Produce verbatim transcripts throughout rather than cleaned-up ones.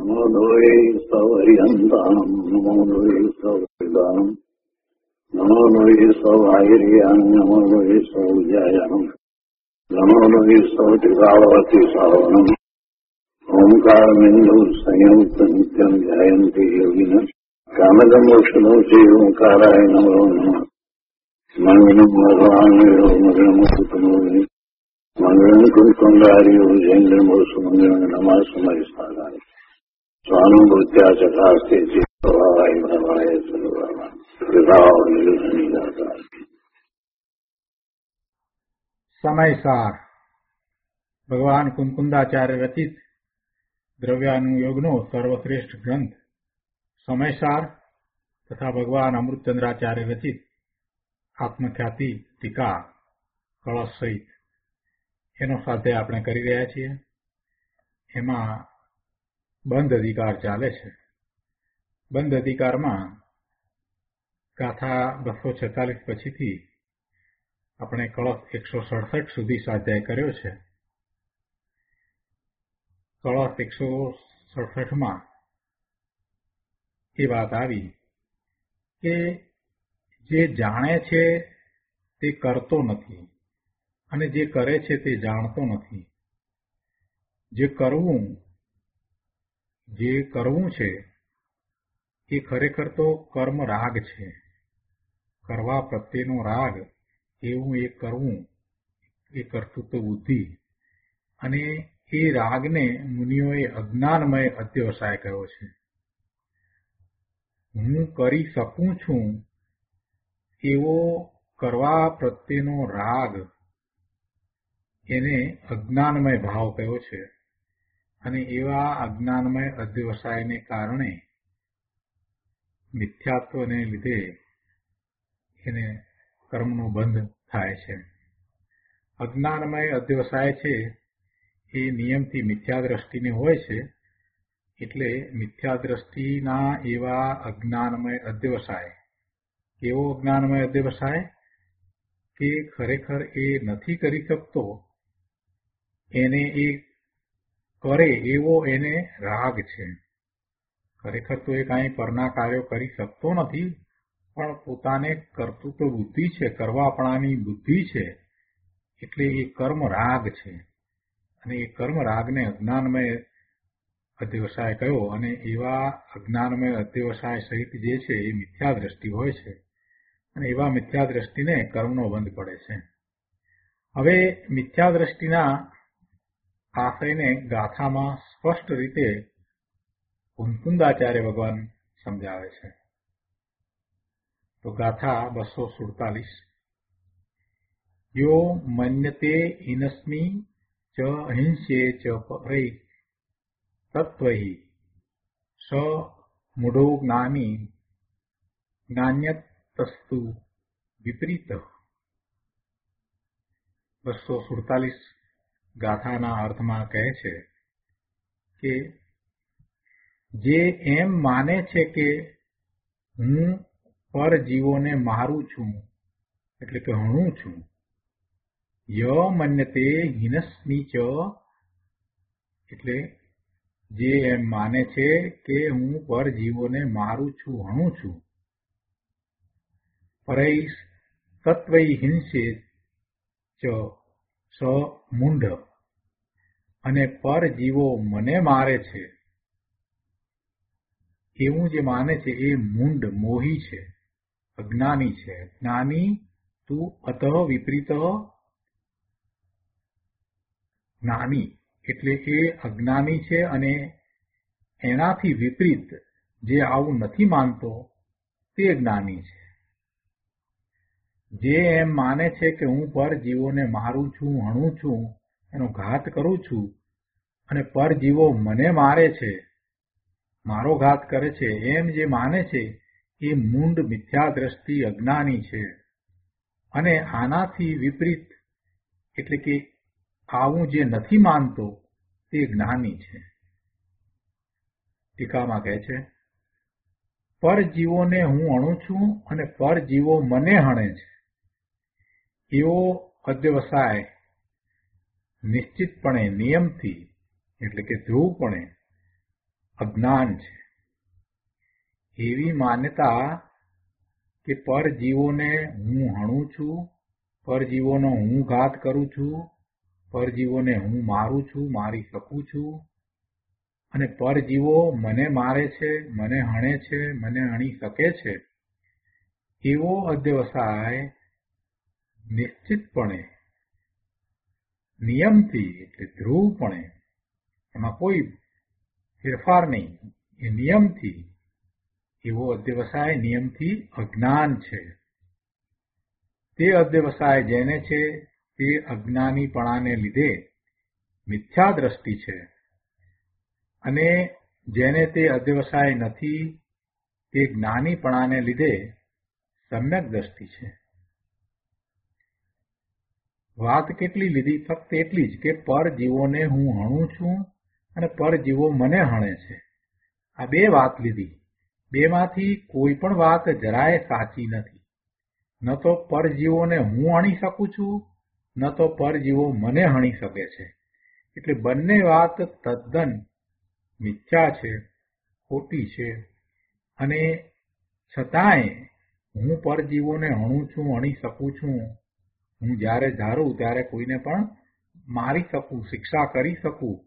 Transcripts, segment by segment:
નમો લોહે સૌર્યંતામ નમો લોહે સૌદાનમ નમો લોહે સૌર્યામ નમો લોહે સૌજાયામ નમો લોહે સૌત્રિકાવતી સાવનમ ઓમકાર બિંદુ સંયુક્ત નિત્યમ ધ્યાયંતિ યોગિન કામદમ મોક્ષનો છે ઓંકારાય નમો નમઃ મંગલમ ભગવાન મંગલમ કુટુંબોની મંગલમ કુંકુંડારીઓ જૈન્દ્રમો સુમંગલમ નમઃ સમયસ્થાનાય સ્વાનુભૂત્યા ચકાસ્તે ચિત્તવાય ભવાય સર્વવા કૃપાઓ નિરુધની દાતા. સમયસાર ભગવાન કુંકુંદાચાર્ય રચિત દ્રવ્યાનુયોગનો સર્વશ્રેષ્ઠ ગ્રંથ સમયસાર તથા ભગવાન અમૃતચંદ્રાચાર્ય રચિત આત્મખ્યાતિ ટીકા કળશ સહિત એનો સ્વાધ્યાય આપણે કરી રહ્યા છીએ. એમાં બંધ અધિકાર ચાલે છે. બંધ અધિકારમાં ગાથા બસો છેતાલીસ પછીથી આપણે કળશ એકસો સડસઠ સુધી સ્વાધ્યાય કર્યો છે. કળશ એકસો સડસઠમાં એ વાત આવી કે જે જાણે છે તે કરતો નથી અને જે કરે છે તે જાણતો નથી. જે કરવું જે કરવું છે એ ખરેખર તો કર્મ રાગ છે. કરવા પ્રત્યેનો રાગ એવું એ કરવું એ કર્તૃત્વ બુદ્ધિ, અને એ રાગને મુનિઓએ અજ્ઞાનમય અધ્યવસાય કહ્યો છે. હું કરી શકું છું એવો કરવા પ્રત્યેનો રાગ એને અજ્ઞાનમય ભાવ કહ્યો છે. અને એવા અજ્ઞાનમય અધ્યવસાયને કારણે મિથ્યાત્વને લીધે એને કર્મનો બંધ થાય છે. અજ્ઞાનમય અધ્યવસાય છે એ નિયમથી મિથ્યા દ્રષ્ટિને હોય છે. એટલે મિથ્યા દ્રષ્ટિના એવા અજ્ઞાનમય અધ્યવસાય, એવો અજ્ઞાનમય અધ્યવસાય કે ખરેખર એ નથી કરી શકતો, એને એ કરે એવો એને રાગ છે. ખરેખર તો એ કાંઈ પરના કાર્યો કરી શકતો નથી, પણ પોતાને કર્તૃત્વ બુદ્ધિ છે, કરવાપણાની બુદ્ધિ છે, એટલે એ કર્મ રાગ છે. અને એ કર્મ રાગને અજ્ઞાનમય અધ્યવસાય કયો. અને એવા અજ્ઞાનમય અધ્યવસાય સહિત જે છે એ મિથ્યા દ્રષ્ટિ હોય છે. અને એવા મિથ્યા દ્રષ્ટિને કર્મનો બંધ પડે છે. હવે મિથ્યા દ્રષ્ટિના આશયને ગાથામાં સ્પષ્ટ રીતે કુંકુંદાચાર્ય ભગવાન સમજાવે છે. તો ગાથા બસો સુડતાલીસ. યો મન્યતે હિનસ્મી ચ અહિંસ્યે ચ પરૈ તત્વૈ સ મૂઢો જ્ઞાની જ્ઞાન્યતસ્તુ વિપરીત. બસો સુડતાલીસ ગાથાના અર્થમાં કહે છે કે જે એમ માને છે કે હું પરજીવોને મારું છું, એટલે કે હણું છું. ય મન્યતે હિનસ્મી ચ, એટલે જે એમ માને છે કે હું પરજીવોને મારું છું, હણું છું. પરૈ તત્વૈ હિંસે ચ સ મૂઢ, અને પરજીવો મને મારે છે એવું જે માને છે એ મૂંઢ, મોહી છે, અજ્ઞાની છે. જ્ઞાની તું અતઃ વિપરીત જ્ઞાની, એટલે એ અજ્ઞાની છે અને એનાથી વિપરીત જે આવું નથી માનતો તે જ્ઞાની છે. જે એમ માને છે કે હું પરજીવોને મારું છું, હણું છું, એનો ઘાત કરું છું, અને પરજીવો મને મારે છે, મારો ઘાત કરે છે, એમ જે માને છે એ મૂંઢ મિથ્યા દ્રષ્ટિ અજ્ઞાની છે. અને આનાથી વિપરીત એટલે કે આવું જે નથી માનતો તે જ્ઞાની છે. ટીકામાં કહે છે પરજીવોને હું હણું છું અને પરજીવો મને હણે છે એવો અધ્યવસાય નિશ્ચિતપણે નિયમથી એટલે કે ધ્રુવપણે અજ્ઞાન છે. એવી માન્યતા કે પરજીવોને હું હણું છું, પરજીવોનો હું ઘાત કરું છું, પરજીવોને હું મારું છું, મારી શકું છું, અને પરજીવો મને મારે છે, મને હણે છે, મને હણી શકે છે, એવો અધ્યવસાય નિશ્ચિતપણે, નિયમથી, એટલે ધ્રુવપણે, એમાં કોઈ ફેરફાર નહીં, એ નિયમથી, એવો અધ્યવસાય નિયમથી અજ્ઞાન છે. તે અધ્યવસાય જેને છે તે અજ્ઞાનીપણાને લીધે મિથ્યા દ્રષ્ટિ છે, અને જેને તે અધ્યવસાય નથી તે જ્ઞાનીપણાને લીધે સમ્યક દ્રષ્ટિ છે. વાત કેટલી લીધી? ફક્ત એટલી જ કે પરજીવોને હું હણું છું અને પરજીવો મને હણે છે. આ બે વાત લીધી. બેમાંથી કોઈ પણ વાત જરાય સાચી નથી. ન તો પરજીવોને હું હણી શકું છું, ન તો પરજીવો મને હણી શકે છે. એટલે બંને વાત તદ્દન મિથ્યા છે, ખોટી છે. અને છતાંય હું પરજીવોને હણું છું, હણી શકું છું, હું જ્યારે ધારું ત્યારે કોઈને પણ મારી શકું, શિક્ષા કરી શકું,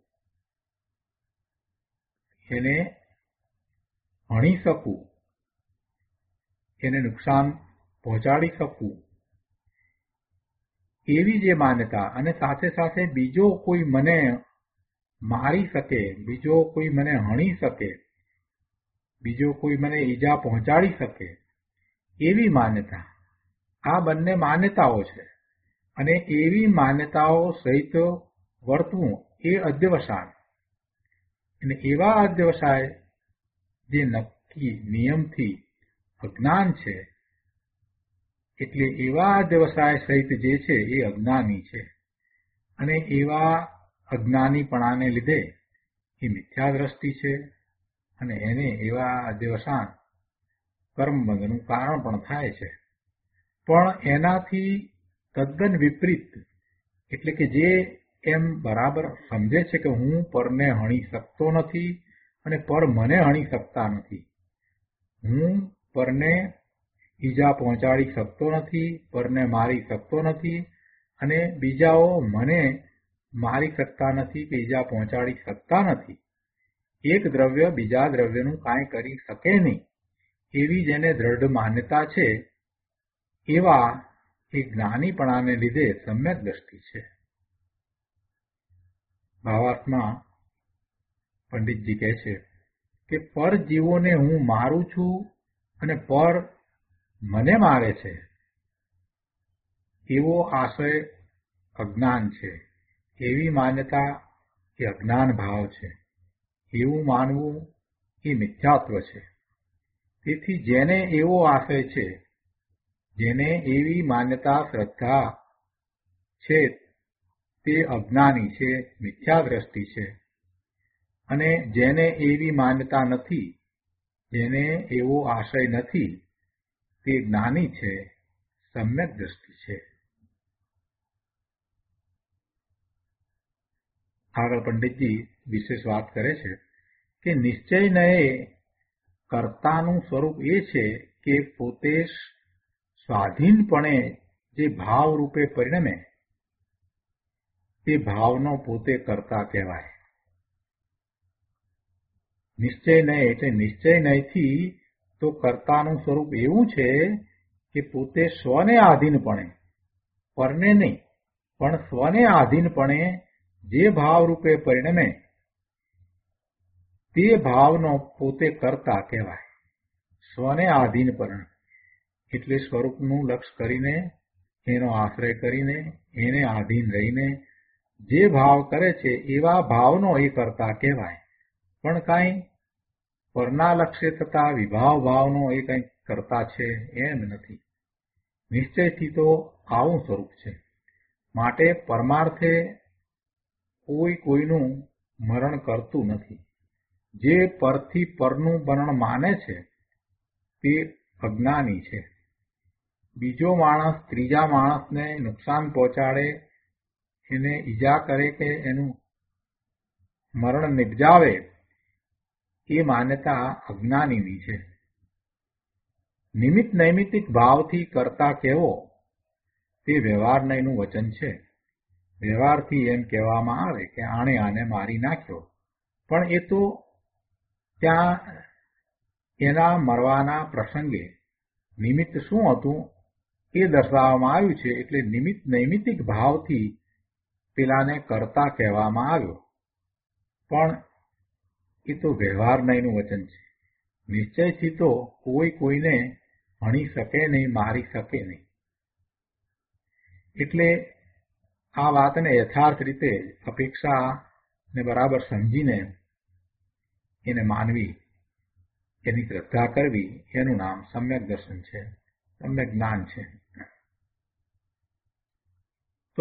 એને હણી શકું, એને નુકસાન પહોંચાડી શકું, એવી જે માન્યતા, અને સાથે સાથે બીજો કોઈ મને મારી શકે, બીજો કોઈ મને હણી શકે, બીજો કોઈ મને ઈજા પહોંચાડી શકે, એવી માન્યતા, આ બંને માન્યતાઓ છે. અને એવી માન્યતાઓ સહિત વર્તવું એ અધ્યવસાય. અને એવા અધ્યવસાય જે નક્કી નિયમથી અજ્ઞાન છે, એટલે એવા અધ્યવસાય સહિત જે છે એ અજ્ઞાની છે. અને એવા અજ્ઞાનીપણાને લીધે એ મિથ્યા દ્રષ્ટિ છે, અને એને એવા અધ્યવસાન કર્મબંધનું કારણ પણ થાય છે. પણ એનાથી તદ્દન વિપરીત, એટલે કે જે એમ બરાબર સમજે છે કે હું પરને હણી શકતો નથી અને પર મને હણી શકતા નથી, હું પરને ઈજા પહોંચાડી શકતો નથી, પરને મારી શકતો નથી, અને બીજાઓ મને મારી શકતા નથી કે ઈજા પહોંચાડી શકતા નથી, એક દ્રવ્ય બીજા દ્રવ્યનું કાંઈ કરી શકે નહીં, એવી જેને દ્રઢ માન્યતા છે, એવા એ જ્ઞાનીપણાને લીધે સમ્યક દ્રષ્ટિ છે. ભાવાર્થમાં પંડિતજી કહે છે કે પરજીવોને હું મારું છું અને પર મને મારે છે, એવો આશય અજ્ઞાન છે. એવી માન્યતા એ અજ્ઞાન ભાવ છે. એવું માનવું એ મિથ્યાત્વ છે. તેથી જેને એવો આશય છે, જેને એવી માન્યતા શ્રદ્ધા છે, તે અજ્ઞાની છે, મિથ્યા દ્રષ્ટિ છે. અને જેને એવી માન્યતા નથી, જેને એવો આશય નથી, તે જ્ઞાની છે, સમ્યક દ્રષ્ટિ છે. આગળ પંડિતજી વિશેષ વાત કરે છે કે નિશ્ચયને કર્તાનું સ્વરૂપ એ છે કે પોતે સ્વાધીનપણે જે ભાવ રૂપે પરિણમે તે ભાવનો પોતે કર્તા કહેવાય. નિશ્ચય નહીં એટલે નિશ્ચય નહીંથી તો કર્તાનું સ્વરૂપ એવું છે કે પોતે સ્વને આધીનપણે, પરને નહીં પણ સ્વને આધીનપણે જે ભાવ રૂપે પરિણમે તે ભાવનો પોતે કર્તા કહેવાય. સ્વને આધીનપણે એટલે સ્વરૂપનું લક્ષ કરીને, એનો આશ્રય કરીને, એને આધીન રહીને જે ભાવ કરે છે એવા ભાવનો એ કર્તા કહેવાય. પણ કાંઈ પરના લક્ષ્ય થતા વિભાવ ભાવનો એ કંઈક કરતા છે એમ નથી. નિશ્ચયથી તો આવું સ્વરૂપ છે. માટે પરમાર્થે કોઈ કોઈનું મરણ કરતું નથી. જે પરથી પરનું મરણ માને છે તે અજ્ઞાની છે. બીજો માણસ ત્રીજા માણસને નુકસાન પહોંચાડે, એને ઈજા કરે કે એનું મરણ નિપજાવે, એ માન્યતા અજ્ઞાનીની છે. નિમિત્ત નૈમિત્તિક ભાવથી કરતા કહેવો તે વ્યવહારનયનું વચન છે. વ્યવહારથી એમ કહેવામાં આવે કે આણે આને મારી નાખ્યો, પણ એ તો ત્યાં એના મરવાના પ્રસંગે નિમિત્ત શું હતું એ દર્શાવવામાં આવ્યું છે. એટલે નિમિત્ત નૈમિત્તિક ભાવથી પેલાને કરતા કહેવામાં આવ્યો, પણ એ તો વ્યવહારનયનું વચન છે. નિશ્ચયથી તો કોઈ કોઈને હણી શકે નહીં, મારી શકે નહીં. એટલે આ વાતને યથાર્થ રીતે અપેક્ષાને બરાબર સમજીને એને માનવી, એની શ્રદ્ધા કરવી, એનું નામ સમ્યક દર્શન છે, સમ્યક જ્ઞાન છે. તો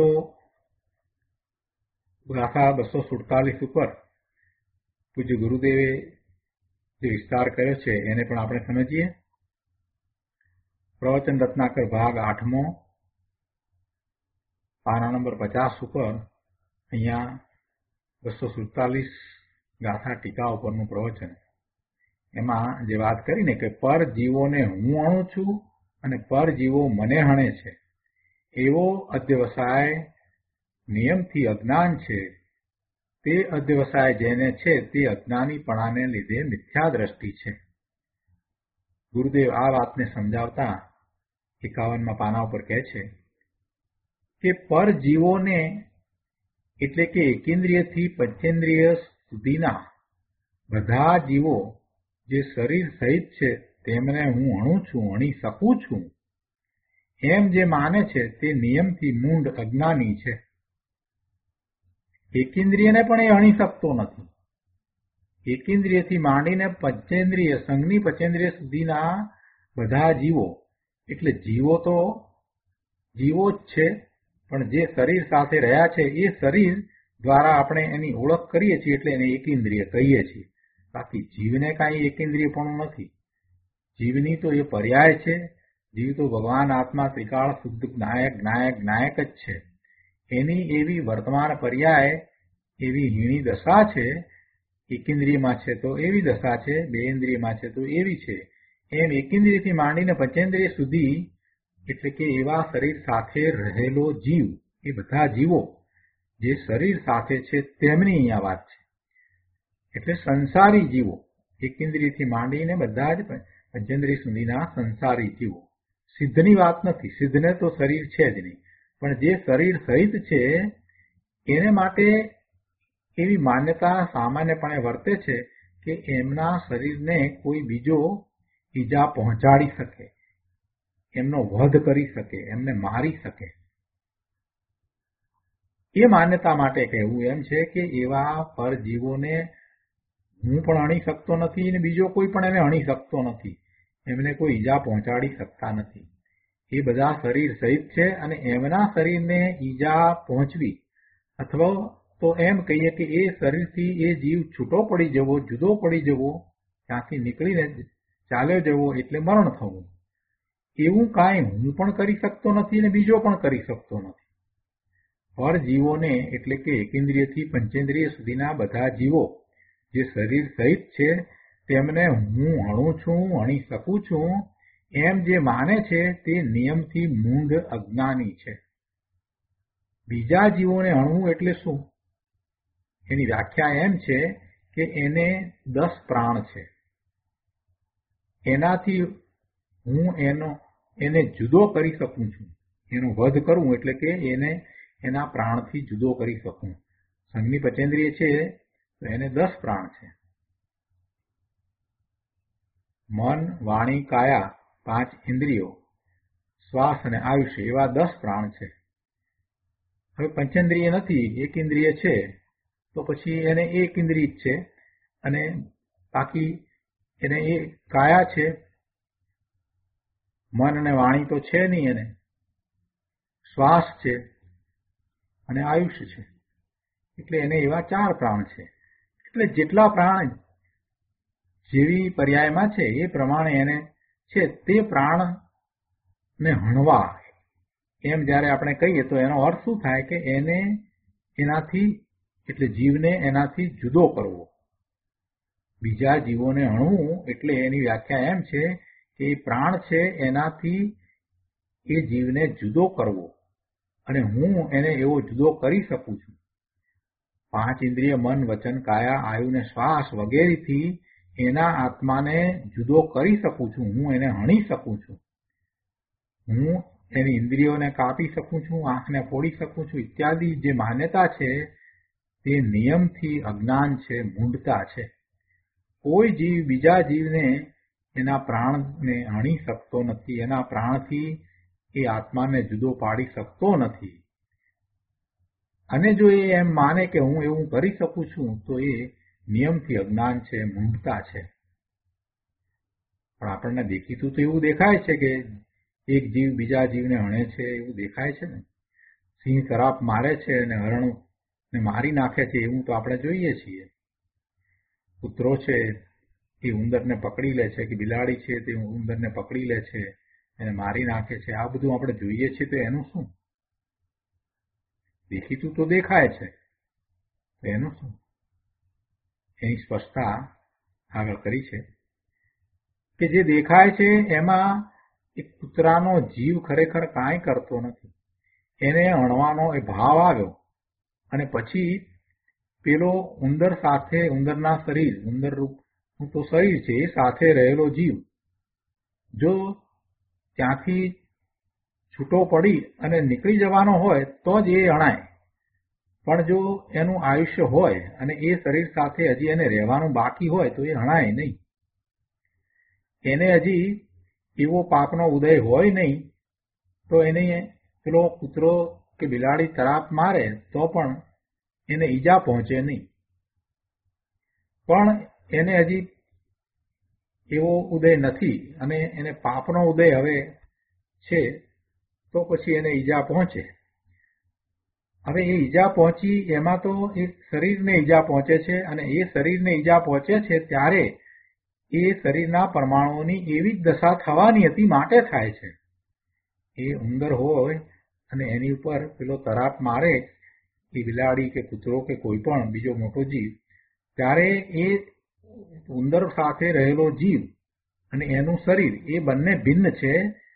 ગાથા બસો સુડતાલીસ ઉપર પૂજ્ય ગુરુદેવે જે વિસ્તાર કર્યો છે એને પણ આપણે સમજીએ. પ્રવચન રત્નાકર ભાગ આઠમો, પાના નંબર પચાસ ઉપર અહીંયા બસો સુડતાલીસ ગાથા ટીકા ઉપરનું પ્રવચન. એમાં જે વાત કરીને કે પર જીવોને હું અણું છું અને પર જીવો મને હણે છે, એવો અધ્યવસાય નિયમથી અજ્ઞાન છે. તે અધ્યવસાય જેને છે તે અજ્ઞાનીપણાને લીધે મિથ્યા દ્રષ્ટિ છે. ગુરુદેવ આ વાતને સમજાવતા એકાવનમાં પાના ઉપર કહે છે કે પર જીવોને એટલે કે એકેન્દ્રિયથી પંચેન્દ્રિય સુધીના બધા જીવો જે શરીર સહિત છે તેમને હું અણું છું, અણી શકું છું, એમ જે માને છે તે નિયમથી મૂંઢ અજ્ઞાની છે. એકેન્દ્રિયને પણ એ અણી શકતો નથી. એકેન્દ્રિયથી માંડીને પંચેન્દ્રિય, સંઘની પંચેન્દ્રિય સુધીના બધા જીવો, એટલે જીવો તો જીવો જ છે, પણ જે શરીર સાથે રહ્યા છે એ શરીર દ્વારા આપણે એની ઓળખ કરીએ છીએ, એટલે એને એકેન્દ્રિય કહીએ છીએ. બાકી જીવને કાંઈ એકેન્દ્રિયપણું નથી. જીવની તો એ પર્યાય છે. જીવ તો ભગવાન આત્મા ત્રિકાળ શુદ્ધ જ્ઞાયક જ્ઞાયક જ્ઞાયક જ છે. એની એવી વર્તમાન પર્યાય એવી હીણી દશા છે. એકેન્દ્રિયમાં છે તો એવી દશા છે, બે ઇન્દ્રિયમાં છે તો એવી છે. એમ એકેન્દ્રિયથી માંડીને પંચેન્દ્રિય સુધી, એટલે કે એવા શરીર સાથે રહેલો જીવ, એ બધા જીવો જે શરીર સાથે છે તેમની અહીંયા વાત છે. એટલે સંસારી જીવો, એકેન્દ્રિયથી માંડીને બધા જ પંચેન્દ્રિય સુધીના સંસારી જીવો. સિદ્ધની વાત નથી. સિદ્ધને તો શરીર છે જ નહીં, પણ જે શરીર સહિત છે એને માટે એવી માન્યતા સામાન્યપણે વર્તે છે કે એમના શરીરને કોઈ બીજો ઈજા પહોંચાડી શકે, એમનો વધ કરી શકે, એમને મારી શકે. એ માન્યતા માટે કહેવું એમ છે કે એવા પરજીવોને હું પણ અણી શકતો નથી અને બીજો કોઈ પણ એને અણી શકતો નથી, એમને કોઈ ઈજા પહોંચાડી શકતા નથી. એ બધા શરીર સહિત છે અને એમના શરીરને ઈજા પહોંચવી, અથવા તો એમ કહીએ કે એ શરીરથી એ જીવ છૂટો પડી જવો, જુદો પડી જવો, ત્યાંથી નીકળીને ચાલ્યો જવો એટલે મરણ થવું, એવું કાંઈ હું પણ કરી શકતો નથી અને બીજો પણ કરી શકતો નથી. પરજીવોને એટલે કે એકેન્દ્રિયથી પંચેન્દ્રિય સુધીના બધા જીવો જે શરીર સહિત છે તેમને હું અણું છું, અણી શકું છું, એમ જે માને છે તે નિયમથી મૂંઢ અજ્ઞાની છે. બીજા જીવોને અણવું એટલે શું? એની વ્યાખ્યા એમ છે કે એને દસ પ્રાણ છે, એનાથી હું એનો એને જુદો કરી શકું છું. એનો વધ કરવું એટલે કે એને એના પ્રાણથી જુદો કરી શકું. સંઘની પંચેન્દ્રિય છે તો એને દસ પ્રાણ છે. મન, વાણી, કાયા, પાંચ ઇન્દ્રિયો, શ્વાસ અને આયુષ્ય, એવા દસ પ્રાણ છે. હવે પંચેન્દ્રિય નથી, એક ઇન્દ્રિય છે, તો પછી એને એક ઇન્દ્રિય છે, અને બાકી એને એ કાયા છે, મન અને વાણી તો છે નહીં, એને શ્વાસ છે અને આયુષ્ય છે, એટલે એને એવા ચાર પ્રાણ છે. એટલે જેટલા પ્રાણ જેવી પર્યાયમાં છે એ પ્રમાણે એને છે તે પ્રાણને હણવા, એમ જ્યારે આપણે કહીએ તો એનો અર્થ શું થાય કે એને એનાથી એટલે જીવને એનાથી જુદો કરવો. બીજા જીવોને હણવું એટલે એની વ્યાખ્યા એમ છે કે એ પ્રાણ છે એનાથી એ જીવને જુદો કરવો અને હું એને એવો જુદો કરી શકું છું. પાંચ ઇન્દ્રિય મન વચન કાયા આયુ ને શ્વાસ વગેરેથી એના આત્માને જુદો કરી શકું છું. હું એને હણી શકું છું. હું એની ઇન્દ્રિયોને કાપી શકું છું, આંખને ફોડી શકું છું ઇત્યાદિ જે માન્યતા છે તે નિયમથી અજ્ઞાન છે, મૂઢતા છે. કોઈ જીવ બીજા જીવને એના પ્રાણને હણી શકતો નથી, એના પ્રાણથી એ આત્માને જુદો પાડી શકતો નથી. અને જો એ એમ માને કે હું એવું કરી શકું છું તો એ નિયમથી અજ્ઞાન છે, મૂઢતા છે. પણ આપણને દેખીતું તો એવું દેખાય છે કે એક જીવ બીજા જીવને હણે છે, એવું દેખાય છે ને. સિંહ તરાપ મારે છે અને હરણને મારી નાખે છે એવું તો આપણે જોઈએ છીએ. કૂતરો છે એ ઉંદરને પકડી લે છે, કે બિલાડી છે તે ઉંદરને પકડી લે છે એને મારી નાખે છે. આ બધું આપણે જોઈએ છીએ તો એનું શું? દેખીતું તો દેખાય છે તો એનું શું? એની સ્પષ્ટતા આગળ કરી છે કે જે દેખાય છે એમાં એક કૂતરાનો જીવ ખરેખર કાંઈ કરતો નથી. એને હણવાનો એ ભાવ આવ્યો અને પછી પેલો ઉંદર સાથે, ઉંદરના શરીર, ઉંદર રૂપનું તો શરીર છે એ સાથે રહેલો જીવ જો ત્યાંથી છૂટો પડી અને નીકળી જવાનો હોય તો જ એ હણાય. પણ જો એનું આયુષ્ય હોય અને એ શરીર સાથે હજી એને રહેવાનું બાકી હોય તો એ હણાય નહીં. એને હજી એવો પાપનો ઉદય હોય નહીં તો એને પેલો કૂતરો કે બિલાડી તરાપ મારે તો પણ એને ઈજા પહોંચે નહીં. પણ એને હજી એવો ઉદય નથી અને એને પાપનો ઉદય હવે છે તો પછી એને ઈજા પહોંચે. હવે એ ઈજા પહોંચી એમાં તો એ શરીરને ઈજા પહોંચે છે અને એ શરીરને ઈજા પહોંચે છે ત્યારે એ શરીરના પરમાણુઓની એવી જ દશા થવાની હતી માટે થાય છે. એ ઉંદર હોય અને એની ઉપર પેલો તરાપ મારે એ બિલાડી કે કૂતરો કે કોઈ પણ બીજો મોટો જીવ, ત્યારે એ ઉંદર સાથે રહેલો જીવ અને એનું શરીર એ બંને ભિન્ન છે.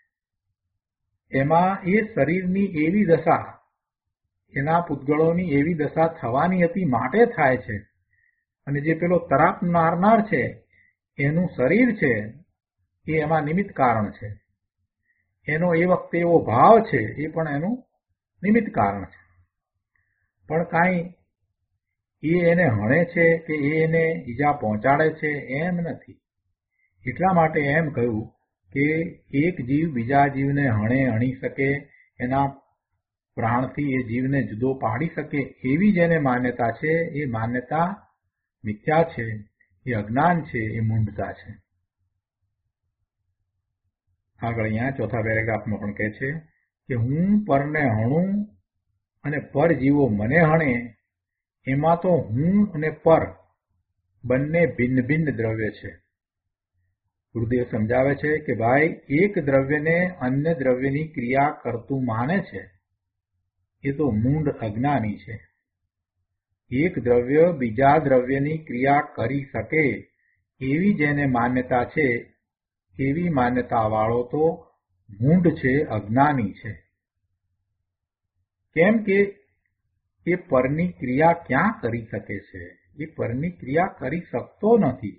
એમાં એ શરીરની એવી દશા, એના પૂતગળોની એવી દશા થવાની હતી માટે થાય છે. અને જે પેલો તરાપ મારનાર છે એનું શરીર છે એ એમાં નિમિત્ત કારણ છે. એનો એ વખતે એવો ભાવ છે એ પણ એનું નિમિત્ત કારણ છે. પણ કાંઈ એ એને હણે છે કે એ એને ઈજા પહોંચાડે છે એમ નથી. એટલા માટે એમ કહ્યું કે એક જીવ બીજા જીવને હણે, હણી શકે, એના પ્રાણથી એ જીવને જુદો પાડી શકે એવી જેને માન્યતા છે એ માન્યતા મિથ્યા છે, એ અજ્ઞાન છે, એ મૂઢતા છે. આગળ અહીંયા ચોથા પેરેગ્રાફમાં પણ કહે છે કે હું પરને હણું અને પર જીવો મને હણે એમાં તો હું અને પર બંને ભિન્ન ભિન્ન દ્રવ્ય છે. ગુરુદેવ સમજાવે છે કે ભાઈ એક દ્રવ્યને અન્ય દ્રવ્યની ક્રિયા કરતું માને છે એ તો મૂઢ અજ્ઞાની છે. એક દ્રવ્ય બીજા દ્રવ્યની ક્રિયા કરી શકે એવી જેને માન્યતા છે એવી માન્યતા વાળો તો મૂઢ છે, અજ્ઞાની છે. કેમ કે એ પરની ક્રિયા ક્યાં કરી શકે છે? એ પરની ક્રિયા કરી શકતો નથી.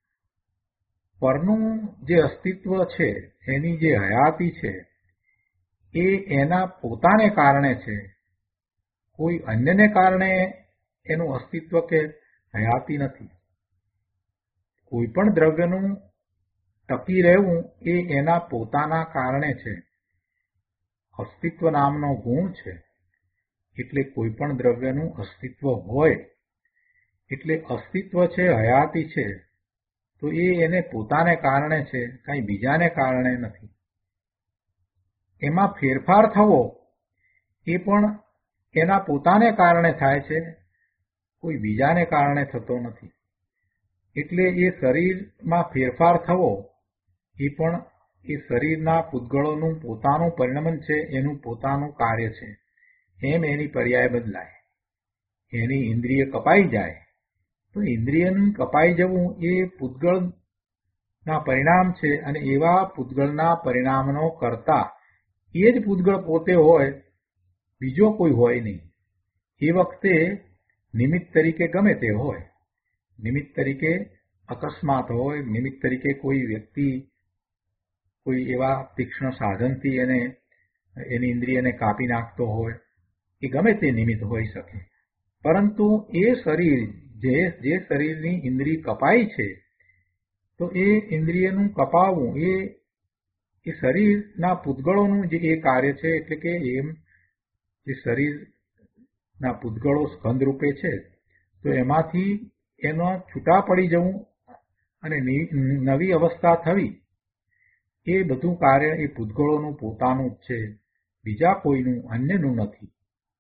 પરનું જે અસ્તિત્વ છે, એની જે હયાતી છે એ એના પોતાને કારણે છે. કોઈ અન્યને કારણે એનું અસ્તિત્વ કે હયાતી નથી. કોઈ પણ દ્રવ્યનું ટકી રહેવું એ એના પોતાના કારણે છે. અસ્તિત્વ નામનો ગુણ છે. એટલે કોઈ પણ દ્રવ્યનું અસ્તિત્વ હોય એટલે અસ્તિત્વ છે, હયાતી છે, તો એ એને પોતાને કારણે છે, કાંઈ બીજાને કારણે નથી. એમાં ફેરફાર થવો એ પણ એના પોતાને કારણે થાય છે, કોઈ બીજાને કારણે થતો નથી. એટલે એ શરીરમાં ફેરફાર થવો એ પણ એ શરીરના પૂતગળોનું પોતાનું પરિણમન છે, એનું પોતાનું કાર્ય છે. એમ એની પર્યાય બદલાય, એની ઇન્દ્રિય કપાઈ જાય તો ઇન્દ્રિયનું કપાઈ જવું એ પૂતગળના પરિણામ છે, અને એવા પૂતગળના પરિણામનો કરતા એ જ પૂતગળ પોતે હોય, બીજો કોઈ હોય નહીં. એ વખતે નિમિત્ત તરીકે ગમે તે હોય, નિમિત્ત તરીકે અકસ્માત હોય, નિમિત્ત તરીકે કોઈ વ્યક્તિ કોઈ એવા તીક્ષ્ણ સાધનથી એને એની ઇન્દ્રિયને કાપી નાખતો હોય, એ ગમે તે નિમિત્ત હોઈ શકે. પરંતુ એ શરીર જે જે શરીરની ઇન્દ્રિય કપાઈ છે, તો એ ઇન્દ્રિયનું કપાવવું એ એ શરીરના પૂતગળોનું જે એ કાર્ય છે. એટલે કે એમ જે શરીરના પૂતગળો સ્કંદ રૂપે છે, તો એમાંથી એનો છૂટા પડી જવું અને નવી અવસ્થા થવી, એ બધું કાર્ય એ પૂતગળોનું પોતાનું જ છે, બીજા કોઈનું, અન્યનું નથી.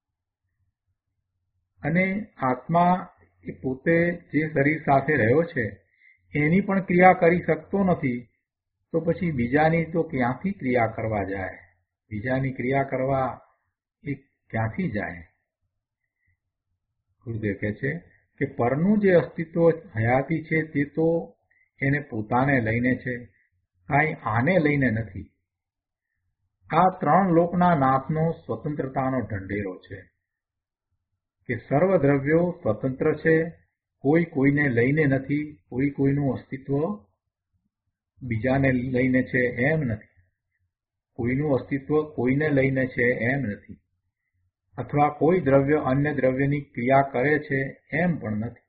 અને આત્મા એ પોતે જે શરીર સાથે રહ્યો છે એની પણ ક્રિયા કરી શકતો નથી, તો પછી બીજાની તો ક્યાંથી ક્રિયા કરવા જાય? બીજાની ક્રિયા કરવા એ ક્યાંથી જાય? ગુરુદેવ કહે છે કે પરનું જે અસ્તિત્વ હયાતી છે તે તો એને પોતાને લઈને છે, કાંઈ આને લઈને નથી. આ ત્રણ લોકના નાથનો સ્વતંત્રતાનો ઢંઢેરો છે કે સર્વ દ્રવ્યો સ્વતંત્ર છે, કોઈ કોઈને લઈને નથી, કોઈ કોઈનું અસ્તિત્વ બીજાને લઈને છે એમ નથી, કોઈનું અસ્તિત્વ કોઈને લઈને છે એમ નથી, અથવા કોઈ દ્રવ્ય અન્ય દ્રવ્યની ક્રિયા કરે છે એમ પણ નથી.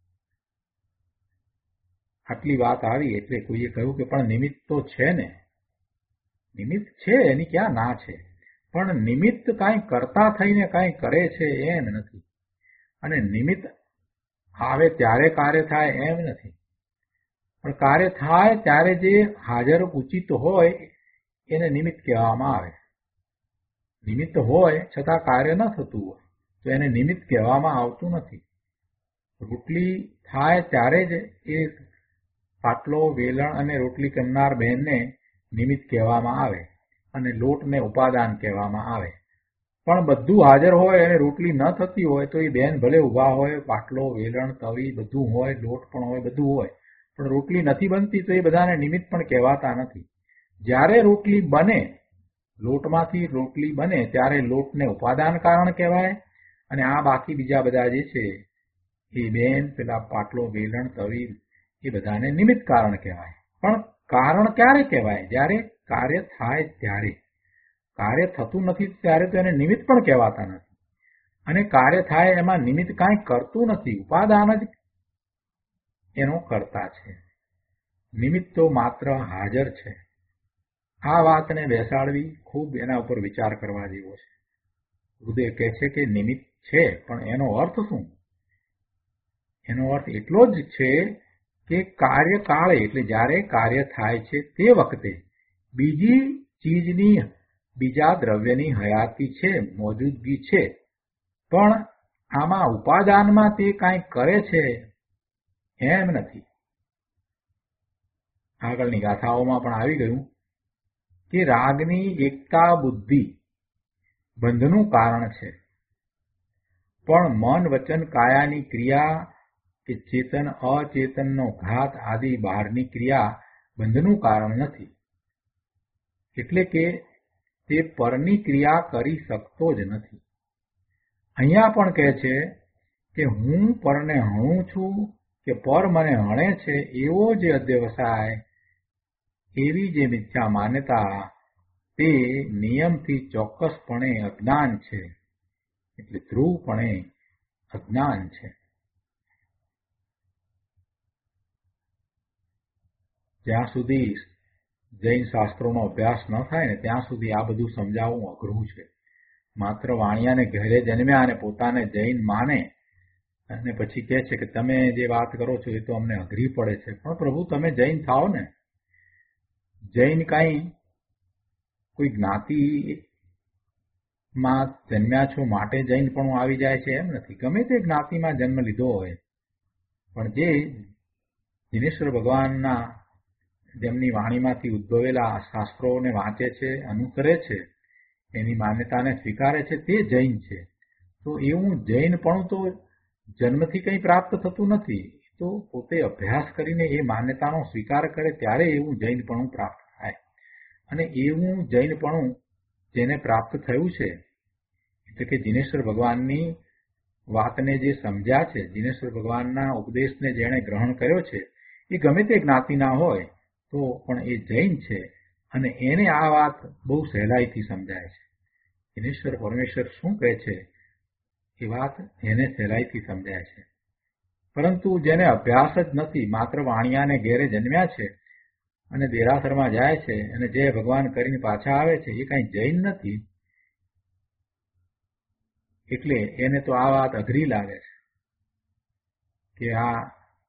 આટલી વાત આવી એટલે કોઈએ કહ્યું કે પણ નિમિત્ત તો છે ને. નિમિત્ત છે, એની ક્યાં ના છે, પણ નિમિત્ત કાંઈ કરતા થઈને કાંઈ કરે છે એમ નથી, અને નિમિત્ત આવે ત્યારે કાર્ય થાય એમ નથી. પણ કાર્ય થાય ત્યારે જે હાજર ઉચિત હોય એને નિમિત્ત કહેવામાં આવે. નિમિત્ત હોય છતાં કાર્ય ન થતું હોય તો એને નિમિત્ત કહેવામાં આવતું નથી. રોટલી થાય ત્યારે જ એ પાટલો, વેલણ અને રોટલી કરનાર બહેનને નિમિત્ત કહેવામાં આવે, અને લોટને ઉપાદાન કહેવામાં આવે. પણ બધું હાજર હોય અને રોટલી ન થતી હોય તો એ બેન ભલે ઊભા હોય, પાટલો, વેલણ, તવી બધું હોય, લોટ પણ હોય, બધું હોય, પણ રોટલી નથી બનતી તો એ બધાને નિમિત્ત પણ કહેવાતા નથી. જ્યારે રોટલી બને, લોટમાંથી રોટલી બને ત્યારે લોટને ઉપાદાન કારણ કહેવાય, અને આ બાકી બીજા બધા જે છે એ બેન, પેલા પાટલો, વેલણ, તવી એ બધાને નિમિત્ત કારણ કહેવાય. પણ કારણ ક્યારે કહેવાય? જ્યારે કાર્ય થાય ત્યારે. કાર્ય થતું નથી ત્યારે તો એને નિમિત્ત પણ કહેવાતા નથી. અને કાર્ય થાય એમાં નિમિત્ત કાંઈ કરતું નથી, ઉપાદાન જ એનો કરતા છે. નિમિત્ત તો માત્ર હાજર છે. આ વાતને બેસાડવી, ખૂબ એના ઉપર વિચાર કરવા જેવો છે. ગુરુદેવ કહે છે કે નિમિત્ત છે, પણ એનો અર્થ શું? એનો અર્થ એટલો જ છે કે કાર્યકાળે, એટલે જ્યારે કાર્ય થાય છે તે વખતે બીજી ચીજની, બીજા દ્રવ્યની હયાતી છે, મોજૂદગી છે, પણ આમાં ઉપાદાનમાં તે કાંઈ કરે છે એમ નથી. આગળની ગાથાઓમાં પણ આવી ગયું કે રાગની એકતા બુદ્ધિ બંધનું કારણ છે, પણ મન, વચન, કાયાની ક્રિયા કે ચેતન અચેતનનો ઘાત આદિ બહારની ક્રિયા બંધનું કારણ નથી. એટલે કે તે પરની ક્રિયા કરી શકતો જ નથી. અહીંયા પણ કહે છે કે હું પરને હણું છું કે પર મને હણે છે, એવો જે અધ્યવસાય, એવી જે મિથ્યા માન્યતા, તે નિયમથી ચોક્કસપણે અજ્ઞાન છે, એટલે ધ્રુવપણે અજ્ઞાન છે. જ્યાં સુધી જૈન શાસ્ત્રોનો અભ્યાસ ન થાય ને ત્યાં સુધી આ બધું સમજાવવું અઘરું છે. માત્ર વાણિયાને ઘરે જન્મ્યા અને પોતાને જૈન માને અને પછી કહે છે કે તમે જે વાત કરો છો એ તો અમને અઘરી પડે છે. પણ પ્રભુ તમે જૈન થાઓ ને. જૈન કાંઈ કોઈ જ્ઞાતિમાં જન્મ્યા છો માટે જૈન પણ આવી જાય છે એમ નથી. ગમે તે જ્ઞાતિમાં જન્મ લીધો હોય, પણ જે દિનેશ્વર ભગવાનના જેમની વાણીમાંથી ઉદ્ભવેલા શાસ્ત્રોને વાંચે છે, અનુસરે છે, એની માન્યતાને સ્વીકારે છે, તે જૈન છે. તો એવું જૈનપણું તો જન્મથી કંઈ પ્રાપ્ત થતું નથી. તો પોતે અભ્યાસ કરીને એ માન્યતાનો સ્વીકાર કરે ત્યારે એવું જૈનપણું પ્રાપ્ત થાય. અને એવું જૈનપણું જેને પ્રાપ્ત થયું છે, એટલે કે જિનેશ્વર ભગવાનની વાતને જે સમજ્યા છે, જિનેશ્વર ભગવાનના ઉપદેશને જેણે ગ્રહણ કર્યો છે, એ ગમે તે જ્ઞાતિના હોય તો પણ એ જૈન છે અને એને આ વાત બહુ સહેલાઈથી સમજાય છે. જિનેશ્વર પરમેશ્વર શું કહે છે એ વાત એને સહેલાઈથી સમજાય છે. પરંતુ જેને અભ્યાસ જ નથી, માત્ર વાણિયાને ઘેરે જન્મ્યા છે અને દેરાસરમાં જાય છે અને જય ભગવાન કરીને પાછા આવે છે, એ કાંઈ જૈન નથી. એટલે એને તો આ વાત અઘરી લાગે છે કે આ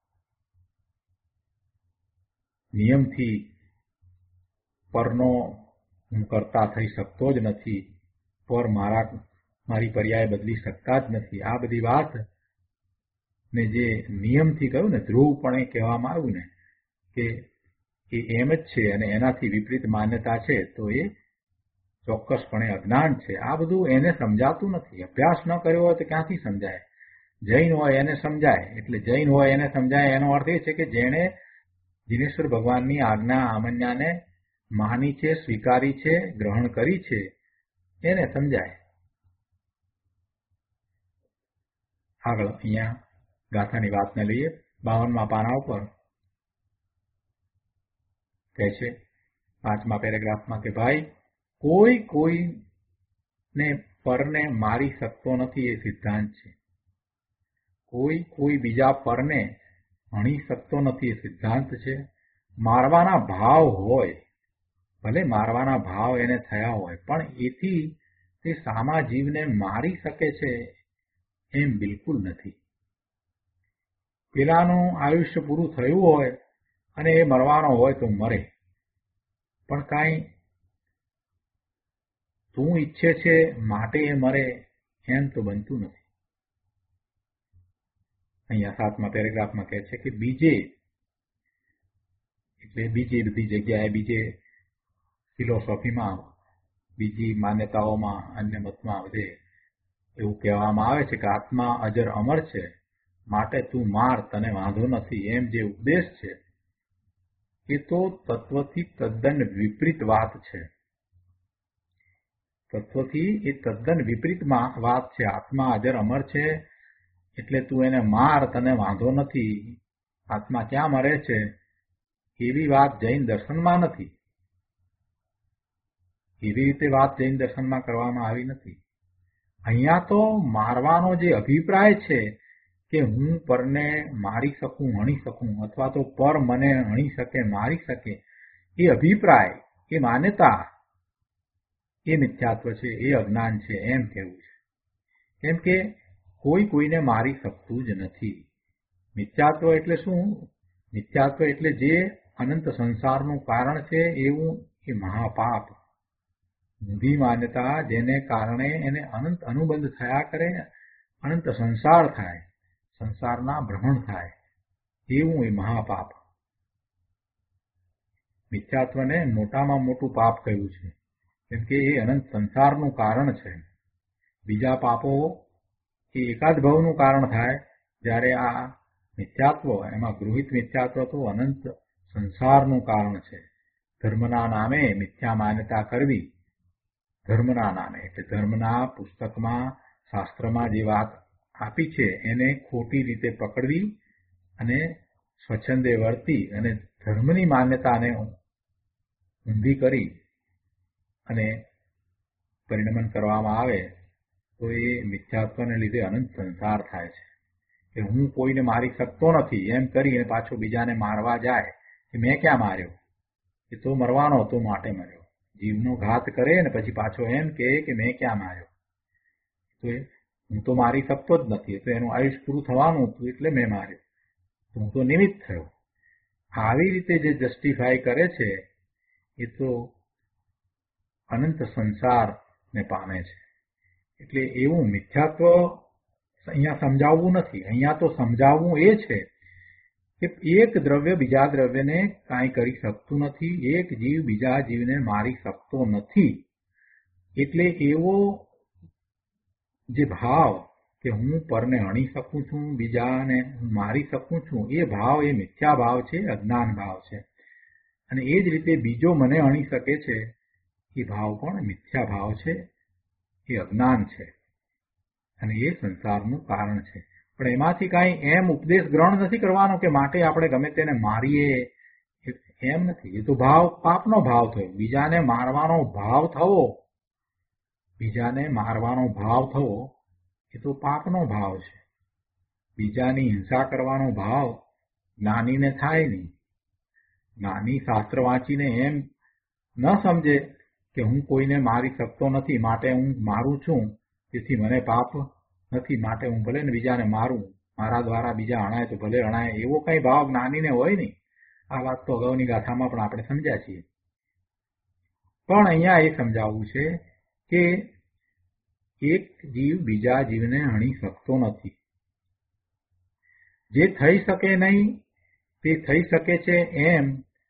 નિયમથી પરનો હું કરતા થઈ શકતો જ નથી, પર મારા મારી પર્યાય બદલી શકતા જ નથી. આ બધી વાત ને જે નિયમથી કહ્યું ને, ધ્રુવપણે કહેવામાં આવ્યું ને કે એ એમ જ છે અને એનાથી વિપરીત માન્યતા છે, તો એ ચોક્કસપણે અજ્ઞાન છે. આ બધું એને સમજાતું નથી. અભ્યાસ ન કર્યો હોય તો ક્યાંથી સમજાય? જૈન હોય એને સમજાય. એટલે જૈન હોય એને સમજાય એનો અર્થ એ છે કે જેણે જિનેશ્વર ભગવાનની આજ્ઞા આમન્યાને માની છે, સ્વીકારી છે, ગ્રહણ કરી છે, એને સમજાય. આગળ અહીંયા ગાથાની વાતને લઈએ. બાવનમાં પાના ઉપર કહે છે પાંચમા પેરેગ્રાફમાં કે ભાઈ, કોઈ કોઈને પરને મારી શકતો નથી, એ સિદ્ધાંત છે. કોઈ કોઈ બીજા પરને હણી શકતો નથી, એ સિદ્ધાંત છે. મારવાના ભાવ હોય, ભલે મારવાના ભાવ એને થયા હોય, પણ એથી તે સામા જીવને મારી શકે છે એમ બિલકુલ નથી. પેલાનું આયુષ્ય પૂરું થયું હોય અને એ મરવાનો હોય તો મરે, પણ કાંઈ તું ઈચ્છે છે માટે એ મરે એમ તો બનતું નથી. અહીંયા સાતમા પેરેગ્રાફમાં કહે છે કે બીજે એટલે બીજી બધી જગ્યાએ, બીજે ફિલોસોફીમાં, બીજી માન્યતાઓમાં, અન્ય મતમાં બધે એવું કહેવામાં આવે છે કે આત્મા અજર અમર છે, માટે તું માર, તને વાંધો નથી, એમ જે ઉપદેશ છે એ તો તત્વથી તદ્દન વિપરીત વાત છે. તત્વથી એ તદ્દન વિપરીત વાત છે. આત્મા અજર અમર છે એટલે તું એને માર, તને વાંધો નથી. આત્મા ક્યાં મરે છે એવી વાત જૈન દર્શનમાં નથી. એવી રીતે વાત જૈન દર્શનમાં કરવામાં આવી નથી. અહીંયા તો મારવાનો જે અભિપ્રાય છે કે હું પરને મારી શકું, હણી શકું, અથવા તો પર મને હણી શકે, મારી શકે, એ અભિપ્રાય, એ માન્યતા, એ મિથ્યાત્વ છે, એ અજ્ઞાન છે એમ કહેવું છે. કેમ કે કોઈ કોઈને મારી શકતું જ નથી. મિથ્યાત્વ એટલે શું? મિથ્યાત્વ એટલે જે અનંત સંસારનું કારણ છે એવું એ મહાપાપ, ઊંધી માન્યતા, જેને કારણે એને અનંત અનુબંધ થયા કરે, અનંત સંસાર થાય, સંસારના ભ્રમણ થાય, એવું એ મહાપાપ. મિથ્યાત્વને મોટામાં મોટું પાપ કહ્યું છે, કેમ કે એ અનંત સંસારનું કારણ છે. બીજા પાપો એ એકાદ ભવનું કારણ થાય, જ્યારે આ મિથ્યાત્વ, એમાં ગૃહિત મિથ્યાત્વ તો અનંત સંસારનું કારણ છે. ધર્મના નામે મિથ્યા માન્યતા કરવી, ધર્મના નામે એટલે ધર્મના પુસ્તકમાં, શાસ્ત્રમાં જે વાત આપી છે એને ખોટી રીતે પકડવી અને સ્વચ્છંદે વર્તી અને ધર્મની માન્યતાને ઊંધી કરી અને પરિણમન કરવામાં આવે તો એ મિથ્યાત્વને લીધે અનંત સંસાર થાય છે. કે હું કોઈને મારી શકતો નથી એમ કરીને પાછો બીજાને મારવા જાય કે મેં ક્યાં માર્યો, એ તો મરવાનો હતો માટે મર્યો. જીવનો ઘાત કરે ને પછી પાછો એમ કહે કે મેં ક્યાં માર્યો, તો હું તો મારી શકતો જ નથી, તો એનું આયુષ્ય પૂરું થવાનું હતું એટલે મેં માર્યો, તો હું તો નિમિત્ત થયો. આવી રીતે જે જસ્ટિફાય કરે છે એ તો અનંત સંસારને પામે છે. એટલે એવું મિથ્યાત્વ અહીંયા સમજાવવું નથી. અહીંયા તો સમજાવવું એ છે કે એક દ્રવ્ય બીજા દ્રવ્યને કાંઈ કરી શકતું નથી, એક જીવ બીજા જીવને મારી શકતો નથી. એટલે એવો જે ભાવ કે હું પરને હણી શકું છું, બીજાને હું મારી શકું છું, એ ભાવ એ મિથ્યા ભાવ છે, અજ્ઞાન ભાવ છે. અને એ જ રીતે બીજો મને હણી શકે છે એ ભાવ પણ મિથ્યા ભાવ છે, એ અજ્ઞાન છે અને એ સંસારનું કારણ છે. પણ એમાંથી કાંઈ એમ ઉપદેશ ગ્રહણ નથી કરવાનો કે માટે આપણે ગમે તેને મારીએ, એમ નથી. એ તો ભાવ પાપનો ભાવ થયો. બીજાને મારવાનો ભાવ થવો બીજાને મારવાનો ભાવ થવો એ તો પાપનો ભાવ છે. બીજાની હિંસા કરવાનો ભાવ જ્ઞાનીને થાય નહીં. જ્ઞાની શાસ્ત્ર વાંચીને એમ ન સમજે કે હું કોઈને મારી શકતો નથી, માટે હું મારું છું, તેથી મને પાપ નથી, માટે હું ભલે ને બીજાને મારું, મારા દ્વારા બીજા અણાય તો ભલે અણાય, એવો કઈ ભાવ જ્ઞાનીને હોય નહીં. આ વાત તો અગાઉની ગાથામાં પણ આપણે સમજ્યા છીએ. પણ અહીંયા એ સમજાવવું છે કે એક જીવ બીજા જીવને હણી શકતો નથી. જે થઈ શકે નહીં તે થઈ શકે છે એમ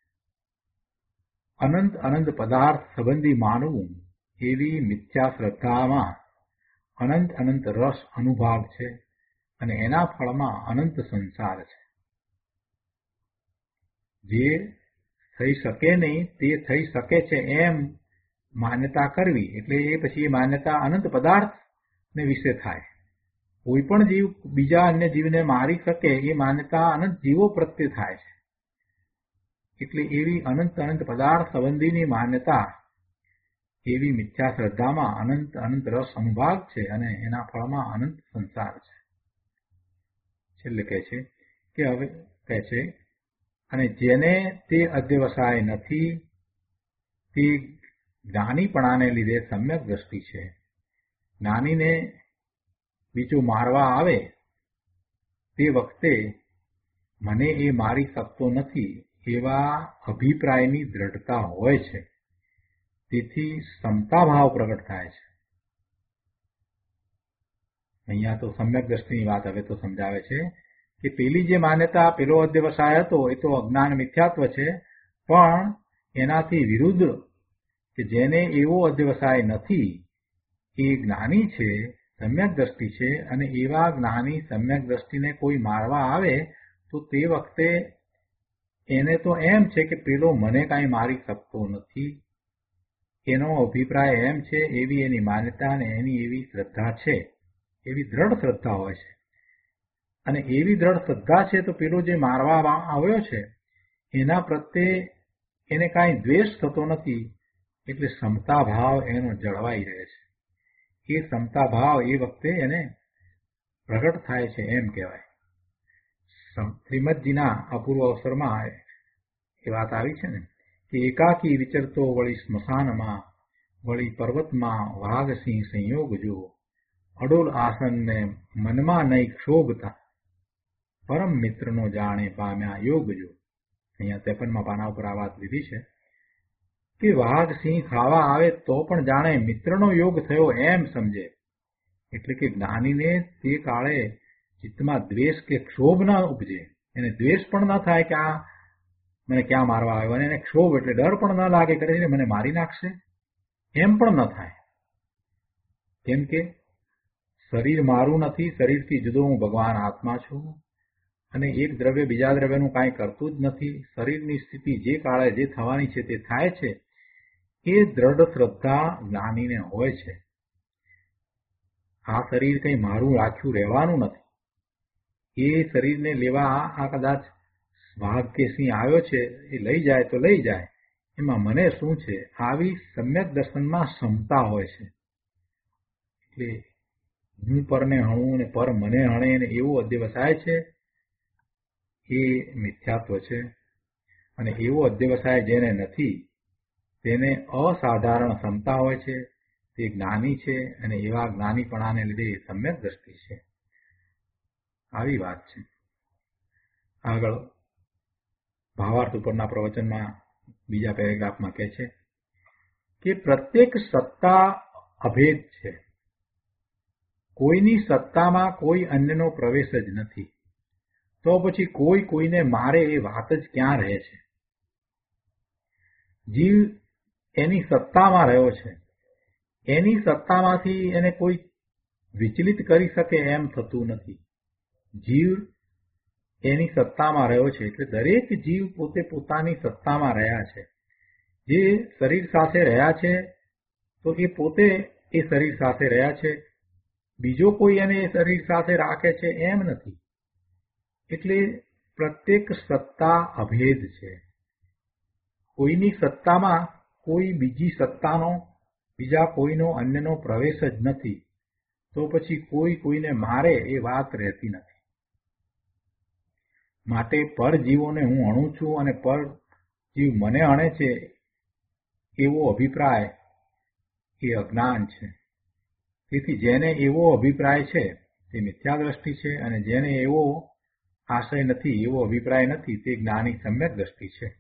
અનંત અનંત પદાર્થ સંબંધી માનવું, એવી મિથ્યા શ્રદ્ધામાં અનંત અનંત રસ અનુભાગ છે અને એના ફળમાં અનંત સંસાર છે. જે થઈ શકે નહીં તે થઈ શકે છે એમ માન્યતા કરવી, એટલે એ પછી એ માન્યતા અનંત પદાર્થને વિશે થાય. કોઈ પણ જીવ બીજા અન્ય જીવને મારી શકે એ માન્યતા અનંત જીવો પ્રત્યે થાય છે. એટલે એવી અનંત અનંત પદાર્થ સંબંધીની માન્યતા, એવી મિથ્યા શ્રદ્ધામાં અનંત અનંત રસ અનુભાગ છે અને એના ફળમાં અનંત સંસાર છે. છેલ્લે કહે છે કે હવે કહે છે અને જેને તે અધ્યવસાય નથી તે જ્ઞાનીપણાને લીધે સમ્યક દ્રષ્ટિ છે. જ્ઞાનીને બીજો મારવા આવે તે વખતે મને એ મારી શકતો નથી એવા અભિપ્રાયની દ્રઢતા હોય છે. તેથી સમતા ભાવ પ્રગટ થાય છે. અહીંયા તો સમ્યક દ્રષ્ટિની વાત હવે તો સમજાવે છે કે પેલી જે માન્યતા, પેલો અધ્યવસાય હતો એ તો અજ્ઞાન મિથ્યાત્વ છે, પણ એનાથી વિરુદ્ધ કે જેને એવો અધ્યવસાય નથી એ જ્ઞાની છે, સમ્યક દ્રષ્ટિ છે, અને એવા જ્ઞાની સમ્યક દ્રષ્ટિને કોઈ મારવા આવે તો તે વખતે એને તો એમ છે કે પેલો મને કાંઈ મારી શકતો નથી, એનો અભિપ્રાય એમ છે, એવી એની માન્યતા અને એની એવી શ્રદ્ધા છે, એવી દ્રઢ શ્રદ્ધા હોય છે. અને એવી દ્રઢ શ્રદ્ધા છે તો પેલો જે મારવા આવ્યો છે એના પ્રત્યે એને કાંઈ દ્વેષ થતો નથી, એટલે સમતા ભાવ એનો જળવાઈ રહે છે. એ સમતા ભાવ એ વખતે એને પ્રગટ થાય છે એમ કહેવાય. શ્રીમદજીના અપૂર્વ અવસરમાં એ વાત આવી છે ને કે એકાકી વિચરતો વળી સ્મશાનમાં, વળી પર્વતમાં વાઘસિંહ સંયોગ જો, અડોલ આસનને મનમાં નહીં ક્ષોભતા, પરમ મિત્રનો જાણે પામ્યા યોગ જો. અહીંયા ત્રેપનમાં પાના ઉપર આ વાત લીધી છે કે વાઘ સિંહ ખાવા આવે તો પણ જાણે મિત્રનો યોગ થયો એમ સમજે. એટલે કે જ્ઞાનીને તે કાળે ચિત્તમાં દ્વેષ કે ક્ષોભ ન ઉપજે, એને દ્વેષ પણ ન થાય કે આ મને ક્યાં મારવા આવ્યો, અને એને ક્ષોભ એટલે ડર પણ ન લાગે કરે મને મારી નાખશે, એમ પણ ન થાય. કેમ કે શરીર મારું નથી, શરીરથી જુદો હું ભગવાન આત્મા છું, અને એક દ્રવ્ય બીજા દ્રવ્યનું કાંઈ કરતું જ નથી. શરીરની સ્થિતિ જે કાળે જે થવાની છે તે થાય છે. એ દ્રઢ શ્રદ્ધા જ્ઞાનીને હોય છે. આ શરીર કંઈ મારું રાખ્યું રહેવાનું નથી. એ શરીરને લેવા આ કદાચ વાઘ કે સિંહ આવ્યો છે, એ લઈ જાય તો લઈ જાય, એમાં મને શું છે, આવી સમ્યક દર્શનમાં ક્ષમતા હોય છે. એટલે હું પરને હણું ને પર મને હણે ને એવો અધ્યવસાય છે એ મિથ્યાત્વ છે. અને એવો અધ્યવસાય જેને નથી તેને અસાધારણ ક્ષમતા હોય છે, તે જ્ઞાની છે, અને એવા જ્ઞાનીપણાને લીધે સમ્યક દ્રષ્ટિ છે. આવી વાત છે. આગળ ભાવાર્થ ઉપરના પ્રવચનમાં બીજા પેરેગ્રાફમાં કહે છે કે પ્રત્યેક સત્તા અભેદ છે. કોઈની સત્તામાં કોઈ અન્યનો પ્રવેશ જ નથી, તો પછી કોઈ કોઈને મારે એ વાત જ ક્યાં રહે છે? જીવ એની સત્તામાં રહ્યો છે, એની સત્તામાંથી એને કોઈ વિચલિત કરી શકે એમ થતું નથી. જીવ એની સત્તામાં રહ્યો છે, એટલે દરેક જીવ પોતે પોતાની સત્તામાં રહ્યા છે. જે શરીર સાથે રહ્યા છે તો એ પોતે એ શરીર સાથે રહ્યા છે, બીજો કોઈ એને એ શરીર સાથે રાખે છે એમ નથી. એટલે પ્રત્યેક સત્તા અભેદ છે. કોઈની સત્તામાં કોઈ બીજી સત્તાનો, બીજા કોઈનો અન્યનો પ્રવેશ જ નથી. તો પછી કોઈ કોઈને મારે એ વાત રહેતી નથી. માટે પરજીવોને હું અણું છું અને પર જીવ મને અણે છે એવો અભિપ્રાય એ અજ્ઞાન છે. તેથી જેને એવો અભિપ્રાય છે તે મિથ્યા દ્રષ્ટિ છે, અને જેને એવો આશય નથી, એવો અભિપ્રાય નથી, તે જ્ઞાની સમ્યક દ્રષ્ટિ છે.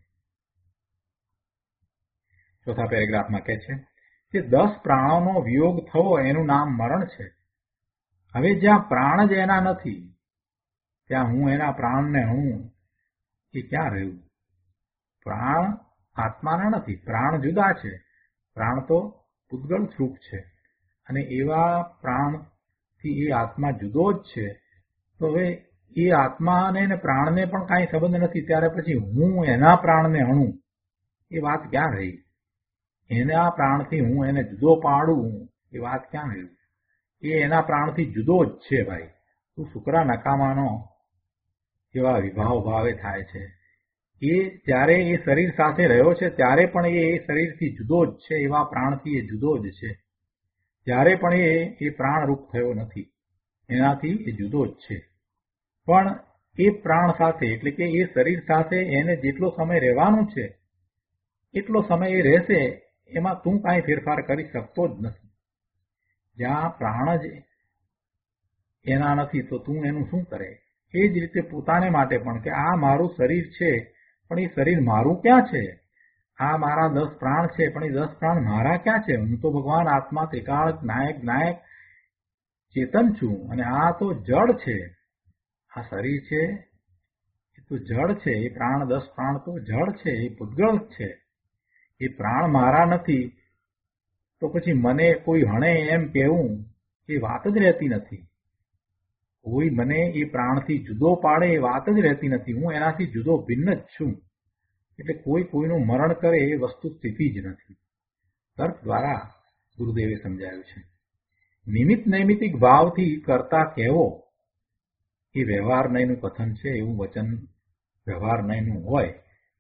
ચોથા પેરેગ્રાફમાં કહે છે કે દસ પ્રાણોનો વિયોગ થવો એનું નામ મરણ છે. હવે જ્યાં પ્રાણ જ એના નથી ત્યાં હું એના પ્રાણને હું એ ક્યાં રહ્યું? પ્રાણ આત્માના નથી, પ્રાણ જુદા છે. પ્રાણ તો પૂતગલ સ્વરૂપ છે, અને એવા પ્રાણથી એ આત્મા જુદો જ છે. તો હવે એ આત્માને ને પ્રાણને પણ કાંઈ સંબંધ નથી, ત્યારે પછી હું એના પ્રાણને અણું એ વાત ક્યાં રહી? એના પ્રાણથી હું એને જુદો પાડું એ વાત ક્યાં રહી? એ એના પ્રાણથી જુદો જ છે. ભાઈ, તું શુક્રા નકામાનો એવા વિભાવ ભાવે થાય છે. એ જ્યારે એ શરીર સાથે રહ્યો છે ત્યારે પણ એ શરીરથી જુદો જ છે, એવા પ્રાણથી એ જુદો જ છે. જ્યારે પણ એ એ પ્રાણરૂપ થયો નથી, એનાથી એ જુદો જ છે. પણ એ પ્રાણ સાથે, એટલે કે એ શરીર સાથે એને જેટલો સમય રહેવાનું છે એટલો સમય એ રહેશે, એમાં તું કાંઈ ફેરફાર કરી શકતો જ નથી. જ્યાં પ્રાણ જ એના નથી તો તું એનું શું કરે? એ જ રીતે પોતાને માટે પણ કે આ મારું શરીર છે, પણ એ શરીર મારું ક્યાં છે? આ મારા દસ પ્રાણ છે, પણ એ દસ પ્રાણ મારા ક્યાં છે? હું તો ભગવાન આત્મા ત્રિકાળ નાયક નાયક ચેતન છું, અને આ તો જડ છે. આ શરીર છે એ તો જડ છે. એ પ્રાણ દસ પ્રાણ તો જડ છે, એ પૂતગળ છે. એ પ્રાણ મારા નથી તો પછી મને કોઈ હણે એમ કહેવું એ વાત જ રહેતી નથી. કોઈ મને એ પ્રાણથી જુદો પાડે એ વાત જ રહેતી નથી. હું એનાથી જુદો ભિન્ન જ છું. એટલે કોઈ કોઈનું મરણ કરે એ વસ્તુ સ્થિતિ જ નથી. તર્ક દ્વારા ગુરુદેવે સમજાવ્યું છે. નિમિત્ત નૈમિતિક ભાવથી કરતા કહેવો એ વ્યવહાર નયનું કથન છે. એવું વચન વ્યવહાર નયનું હોય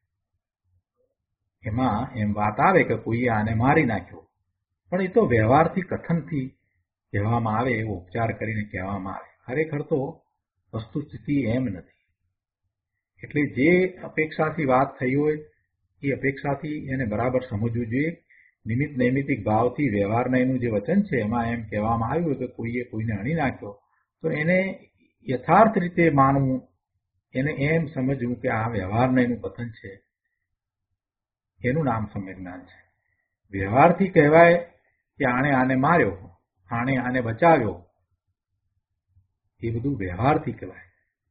એમાં એમ વાત આવે કે કોઈએ આને મારી નાખ્યો, પણ એ તો વ્યવહારથી કથનથી કહેવામાં આવે, એવો ઉપચાર કરીને કહેવામાં આવે. ખરેખર તો વસ્તુસ્થિતિ એમ નથી. એટલે જે અપેક્ષાથી વાત થઈ હોય એ અપેક્ષાથી એને બરાબર સમજવું જોઈએ. નિમિત્ત નૈમિતિક ભાવથી વ્યવહાર નયનું જે વચન છે એમાં એમ કહેવામાં આવ્યું કે કોઈએ કોઈને હણી નાખ્યો, તો એને યથાર્થ રીતે માનવું, એને એમ સમજવું કે આ વ્યવહાર નયનું કથન છે, એનું નામ સમ્યક જ્ઞાન છે. વ્યવહારથી કહેવાય કે આણે આને માર્યો, આણે આને બચાવ્યો, એ બધું વ્યવહારથી કહેવાય.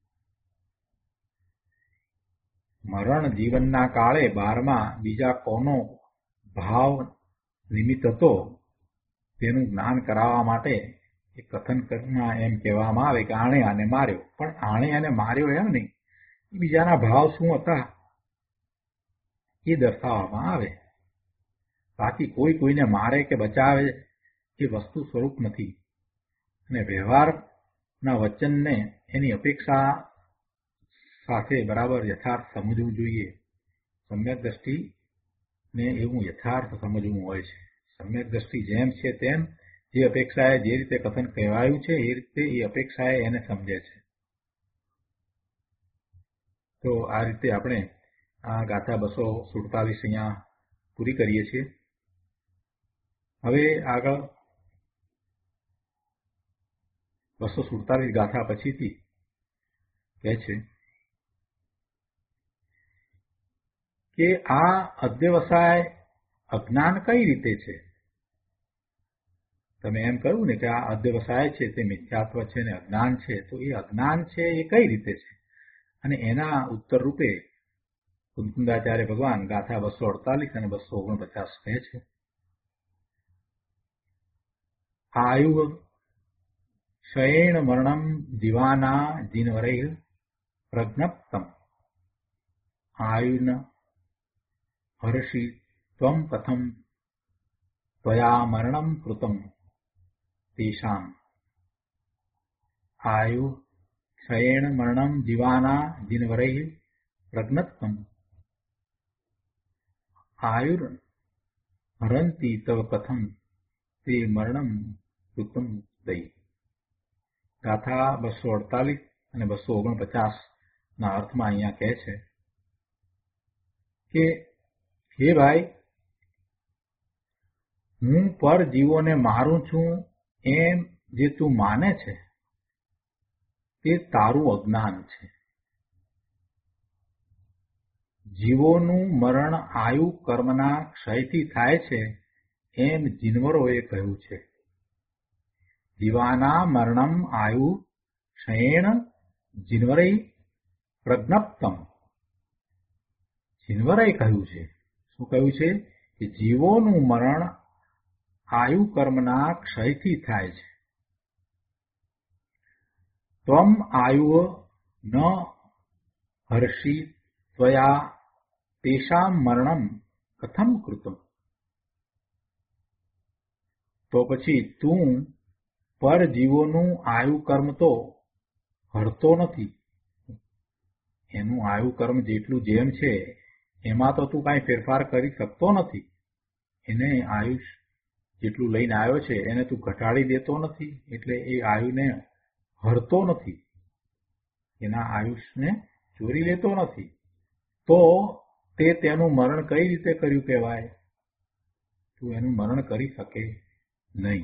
મરણ જીવનના કાળે બારમાં બીજા કોનો ભાવ નિમિત્ત હતો તેનું જ્ઞાન કરાવવા માટે એ કથનમાં એમ કહેવામાં આવે કે આણે આને માર્યો. પણ આણે આને માર્યો એમ નહીં, બીજાના ભાવ શું હતા એ દર્શાવવામાં આવે. બાકી કોઈ કોઈને મારે કે બચાવે એ વસ્તુ સ્વરૂપ નથી. અને વ્યવહારના વચનને એની અપેક્ષા સાથે બરાબર યથાર્થ સમજવું જોઈએ. સમ્યક દ્રષ્ટિને એવું યથાર્થ સમજવું હોય છે. સમ્યક દ્રષ્ટિ જેમ છે તેમ જે અપેક્ષાએ જે રીતે કથન કહેવાયું છે એ રીતે એ અપેક્ષાએ એને સમજે છે. તો આ રીતે આપણે આ ગાથા બસો સુડતાલીસ અહીંયા પૂરી કરીએ છીએ. હવે આગળ બસો સુડતાલીસ ગાથા પછીથી કહે છે કે આ અધ્યવસાય અજ્ઞાન કઈ રીતે છે? તમે એમ કહ્યું ને કે આ અધ્યવસાય છે તે મિથ્યાત્વ છે ને અજ્ઞાન છે, તો એ અજ્ઞાન છે એ કઈ રીતે છે? અને એના ઉત્તર રૂપે કુંકુંદાચાર્ય ભગવાન ગાથા બસો અડતાલીસ અને બસો ઓગણપચાસ કહે છે. આયુ શયેણ મરણમ જીવાના જીનવરૈ પ્રજ્ઞપ્તમ આયુન હર્ષિ ત્વમ કથમ ત્વયા મરણમ કૃતમ તેષામ. આયુ ક્ષયેણ મરણમ જીવાના જીનવરૈ પ્રજ્ઞપ્તમ આયુર હરંતિ તવ કથમ તે મરણમ કૃતમ દઈ. ગાથા બસો અડતાલીસ અને બસો ઓગણપચાસ ના અર્થમાં અહીંયા કહે છે કે હે ભાઈ, હું પર જીવોને મારું છું એમ જે તું માને છે તે તારું અજ્ઞાન છે. જીવોનું મરણ આયુ કર્મના ક્ષયથી થાય છે એમ જીનવરોએ કહ્યું છે. જીવાના મરણમ આયુ ક્ષયેણ જીનવરૈ પ્રજ્ઞપ્તમ. જીનવરે કહ્યું છે, શું કહ્યું છે? કે જીવોનું મરણ આયુ કર્મના ક્ષયથી થાય છે. ત્વમ આયુ ન હર્ષિ ત્વયા તેષામ મરણમ કથમ કૃતમ. તો પછી તું પર જીવોનું આયુ કર્મ તો હરતો નથી. એનું આયુ કર્મ જેટલું જેમ છે એમાં તો તું કાંઈ ફેરફાર કરી શકતો નથી. એને આયુષ જેટલું લઈને આવ્યો છે એને તું ઘટાડી દેતો નથી, એટલે એ આયુને હરતો નથી, એના આયુષને ચોરી લેતો નથી. તો તે તેનું મરણ કઈ રીતે કર્યું કહેવાય? તું એનું મરણ કરી શકે નહીં.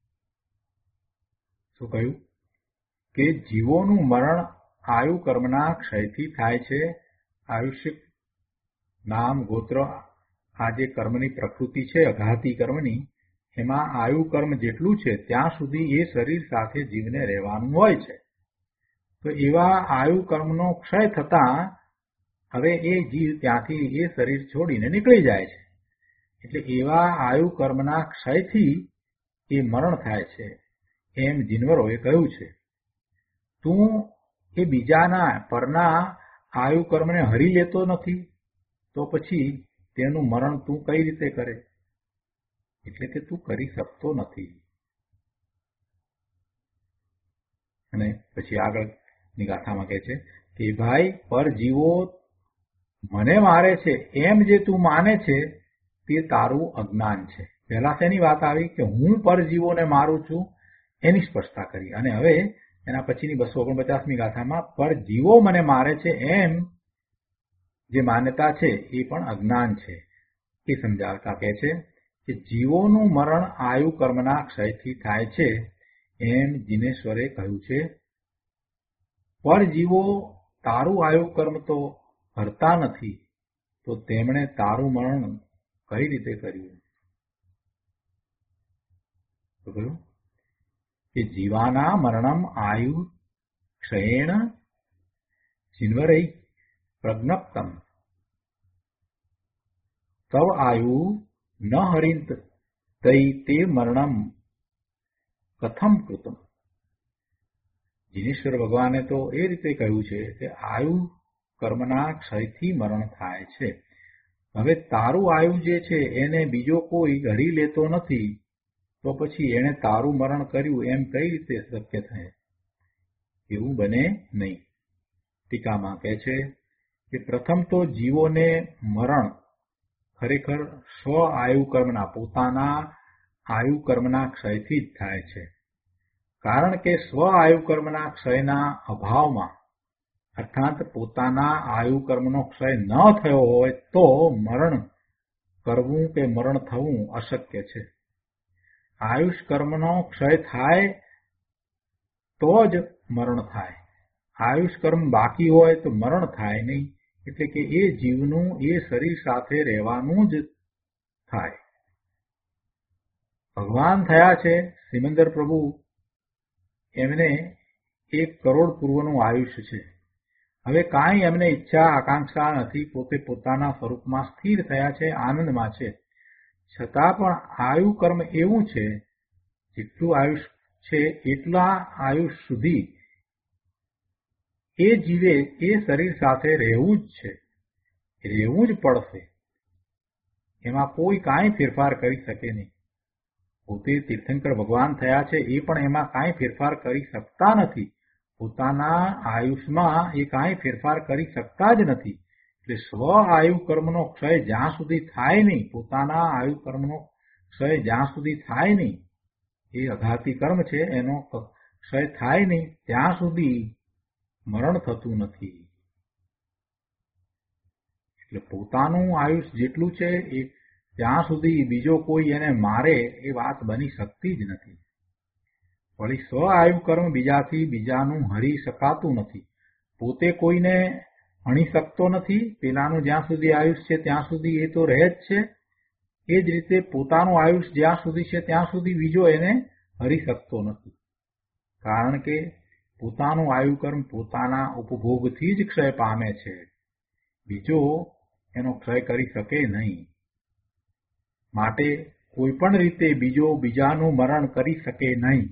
શું કહ્યું? કે જીવોનું મરણ આયુ કર્મના ક્ષયથી થાય છે. આયુષ્ય નામ ગોત્ર આ જે કર્મની પ્રકૃતિ છે અઘાતી કર્મની, એમાં આયુ કર્મ જેટલું છે ત્યાં સુધી એ શરીર સાથે જીવને રહેવાનું હોય છે. તો એવા આયુ કર્મનો ક્ષય થતા હવે એ જીવ ત્યાંથી એ શરીર છોડીને નીકળી જાય છે. એટલે એવા આયુ કર્મના ક્ષયથી એ મરણ થાય છે એમ જીનવરોએ કહ્યું છે. તું એ બીજાના પરના આયુ કર્મને હરી લેતો નથી, તો પછી તેનું મરણ તું કઈ રીતે કરે? એટલે કે તું કરી શકતો નથી. અને પછી આગળની ગાથામાં કહે છે કે ભાઈ, પર જીવો મને મારે છે એમ જે તું માને છે તે તારું અજ્ઞાન છે. પહેલા શેની વાત આવી? કે હું પર જીવોને મારું છું એની સ્પષ્ટતા કરી. અને હવે એના પછીની બસો ઓગણપચાસમી ગાથામાં પર જીવો મને મારે છે એમ જે માન્યતા છે એ પણ અજ્ઞાન છે એ સમજાવતા કહે છે કે જીવોનું મરણ આયુ કર્મના ક્ષયથી થાય છે એમ જીનેશ્વરે કહ્યું છે. પર જીવો તારું આયુ કર્મ તો હરતા નથી, તો તેમણે તારું મરણ કઈ રીતે કર્યું? તો કહ્યું કે જીવાના મરણમ આયુ ક્ષયેણ જીનવરૈ પ્રજ્ઞપ્તમ તવ આયુ ન હરિંત તૈ તે મરણમ કથમ કૃતમ. જીનેશ્વર ભગવાને તો એ રીતે કહ્યું છે કે આયુ કર્મના ક્ષયથી મરણ થાય છે. હવે તારું આયુ જે છે એને બીજો કોઈ હરી લેતો નથી, તો પછી એને તારું મરણ કર્યું એમ કઈ રીતે શક્ય થાય? એવું બને નહીં. ટીકામાં કહે છે કે પ્રથમ તો જીવોને મરણ ખરેખર સ્વ આયુ કર્મના પોતાના આયુ કર્મના ક્ષયથી જ થાય છે. કારણ કે સ્વ આયુ કર્મના ક્ષયના અભાવમાં, અર્થાત પોતાના આયુ કર્મનો ક્ષય ન થયો હોય તો મરણ કરવું કે મરણ થવું અશક્ય છે. આયુષ કર્મનો ક્ષય થાય તો જ મરણ થાય. આયુષ કર્મ બાકી હોય તો મરણ થાય નહીં. એટલે કે એ જીવનું એ શરીર સાથે રહેવાનું જ થાય. ભગવાન થયા છે સિમંદર પ્રભુ, એમને એક કરોડ પૂર્વનું આયુષ્ય છે. હવે કાંઈ એમને ઈચ્છા આકાંક્ષા નથી, પોતે પોતાના સ્વરૂપમાં સ્થિર થયા છે, આનંદમાં છે. છતાં પણ આયુ કર્મ એવું છે, જેટલું આયુષ છે એટલા આયુષ સુધી એ જીવે એ શરીર સાથે રહેવું જ છે, રહેવું જ પડશે. એમાં કોઈ કાંઈ ફેરફાર કરી શકે નહીં. પોતે તીર્થંકર ભગવાન થયા છે એ પણ એમાં કાંઈ ફેરફાર કરી શકતા નથી. પોતાના આયુષમાં એ કાંઈ ફેરફાર કરી શકતા જ નથી. એટલે સ્વ આયુ કર્મનો ક્ષય જ્યાં સુધી થાય નહીં, પોતાના આયુ કર્મનો ક્ષય જ્યાં સુધી થાય નહીં, એ અઘાતી કર્મ છે એનો ક્ષય થાય નહીં ત્યાં સુધી મરણ થતું નથી. એટલે પોતાનું આયુષ જેટલું છે એ ત્યાં સુધી બીજો કોઈ એને મારે એ વાત બની શકતી જ નથી. વળી સ્વ આયુ કર્મ બીજાથી બીજાનું હરી શકાતું નથી. પોતે કોઈને હણી શકતો નથી. પેલાનું જ્યાં સુધી આયુષ છે ત્યાં સુધી એ તો રહે જ છે. એ જ રીતે પોતાનું આયુષ જ્યાં સુધી છે ત્યાં સુધી બીજો એને હરી શકતો નથી. કારણ કે પોતાનું આયુ કર્મ પોતાના ઉપભોગથી જ ક્ષય પામે છે. બીજો એનો ક્ષય કરી શકે નહીં. માટે કોઈ પણ રીતે બીજો બીજાનું મરણ કરી શકે નહીં.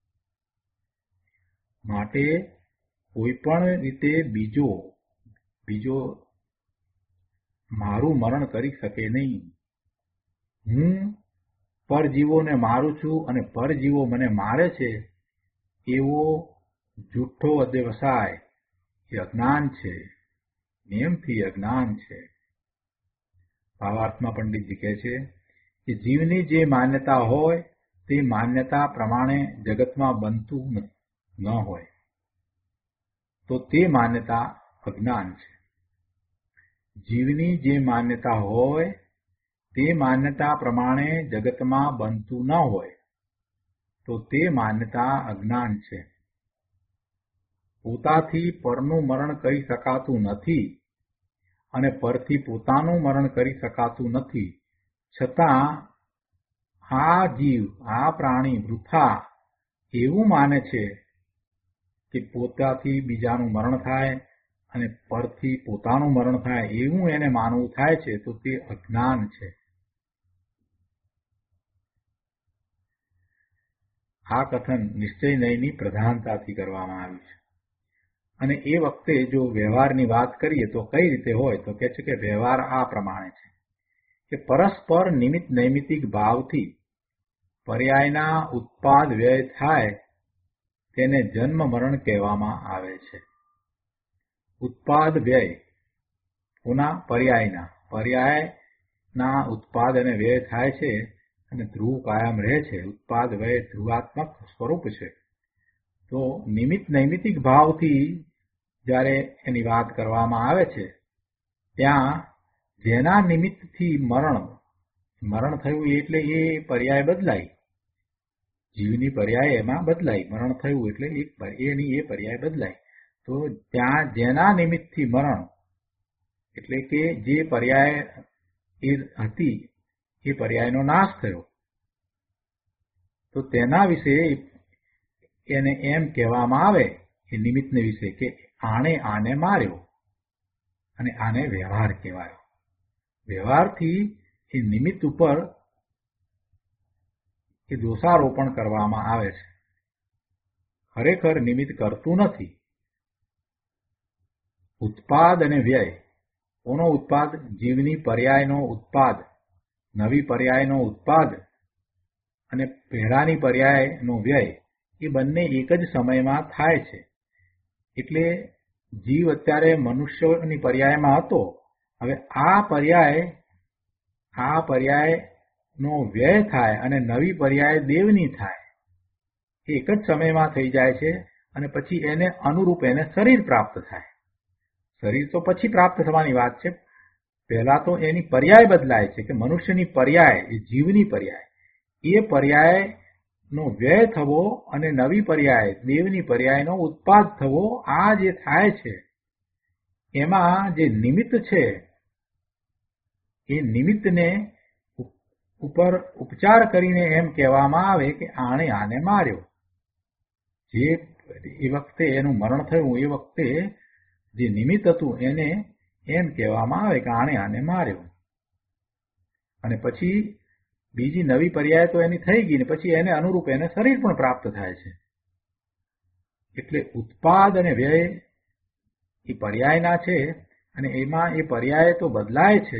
માટે કોઈ પણ રીતે બીજો બીજો મારું મરણ કરી શકે નહીં. હું પરજીવોને મારું છું અને પરજીવો મને મારે છે એવો જૂઠો અધ્યવસાય એ અજ્ઞાન છે, નિયમથી અજ્ઞાન છે. ભાવાર્થમાં પંડિતજી કહે છે કે જીવની જે માન્યતા હોય તે માન્યતા પ્રમાણે જગતમાં બનતું ન હોય તો તે માન્યતા અજ્ઞાન છે. જીવની જે માન્યતા હોય તે માન્યતા પ્રમાણે જગતમાં બનતું ન હોય તો તે માન્યતા અજ્ઞાન છે. પોતાથી પરનું મરણ કરી શકાતું નથી અને પરથી પોતાનું મરણ કરી શકાતું નથી, છતાં આ જીવ આ પ્રાણી વૃથા એવું માને છે કે પોતાથી બીજાનું મરણ થાય અને પરથી પોતાનું મરણ થાય એવું એને માનવું થાય છે તો તે અજ્ઞાન છે. આ કથન નિશ્ચય નયની પ્રધાનતાથી કરવામાં આવ્યું છે. અને એ વખતે જો વ્યવહારની વાત કરીએ તો કઈ રીતે હોય તો કે છે કે વ્યવહાર આ પ્રમાણે છે કે પરસ્પર નિમિત્ત નૈમિતિક ભાવથી પર્યાયના ઉત્પાદ વ્યય થાય તેને જન્મ મરણ કહેવામાં આવે છે. ઉત્પાદ વ્યય પુના પર્યાયના પર્યાયના ઉત્પાદ અને વ્યય થાય છે અને ધ્રુવ કાયમ રહે છે. ઉત્પાદ વ્યય ધ્રુવાત્મક સ્વરૂપ છે. તો નિમિત્ત નૈમિતિક ભાવથી જ્યારે એની વાત કરવામાં આવે છે ત્યાં જેના નિમિત્તથી મરણ મરણ થયું એટલે એ પર્યાય બદલાય. જીવની પર્યાય એમાં બદલાય. મરણ થયું એટલે એક એની એ પર્યાય બદલાય. તો ત્યાં જેના નિમિત્તથી મરણ એટલે કે જે પર્યાય એ હતી એ પર્યાયનો નાશ થયો તો તેના વિશે એને એમ કહેવામાં આવે એ નિમિત્તને વિશે કે આણે આને માર્યો અને આને વ્યવહાર કહેવાયો. વ્યવહારથી એ નિમિત્ત ઉપર એ દોષારોપણ કરવામાં આવે છે. ખરેખર નિમિત્ત કરતું નથી. ઉત્પાદ અને વ્યય કોનો ઉત્પાદ? જીવની પર્યાયનો ઉત્પાદ, નવી પર્યાયનો ઉત્પાદ અને પહેલાની પર્યાયનો વ્યય એ બંને એક જ સમયમાં થાય છે. એટલે જીવ અત્યારે મનુષ્યની પર્યાયમાં હતો, હવે આ પર્યાય આ પર્યાયનો વ્યય થાય અને નવી પર્યાય દેવની થાય એ એક જ સમયમાં થઈ જાય છે અને પછી એને અનુરૂપ એને શરીર પ્રાપ્ત થાય. શરીર તો પછી પ્રાપ્ત થવાની વાત છે. પહેલા તો એની પર્યાય બદલાય છે કે મનુષ્યની પર્યાય એ જીવની પર્યાય એ પર્યાય નો વ્યય થવો અને નવી પર્યાય દેવની પર્યાયનો ઉત્પાદ થવો આ જે થાય છે એમાં જે નિમિત્ત છે એ નિમિત્તને ઉપર ઉપચાર કરીને એમ કહેવામાં આવે કે આણે આને માર્યો. જે એ વખતે એનું મરણ થયું એ વખતે જે નિમિત્ત હતું એને એમ કહેવામાં આવે કે આણે આને માર્યો. અને પછી બીજી નવી પર્યાય તો એની થઈ ગઈ ને પછી એને અનુરૂપ એને શરીર પણ પ્રાપ્ત થાય છે. એટલે ઉત્પાદ અને વ્યય એ પર્યાયના છે અને એમાં એ પર્યાય તો બદલાય છે.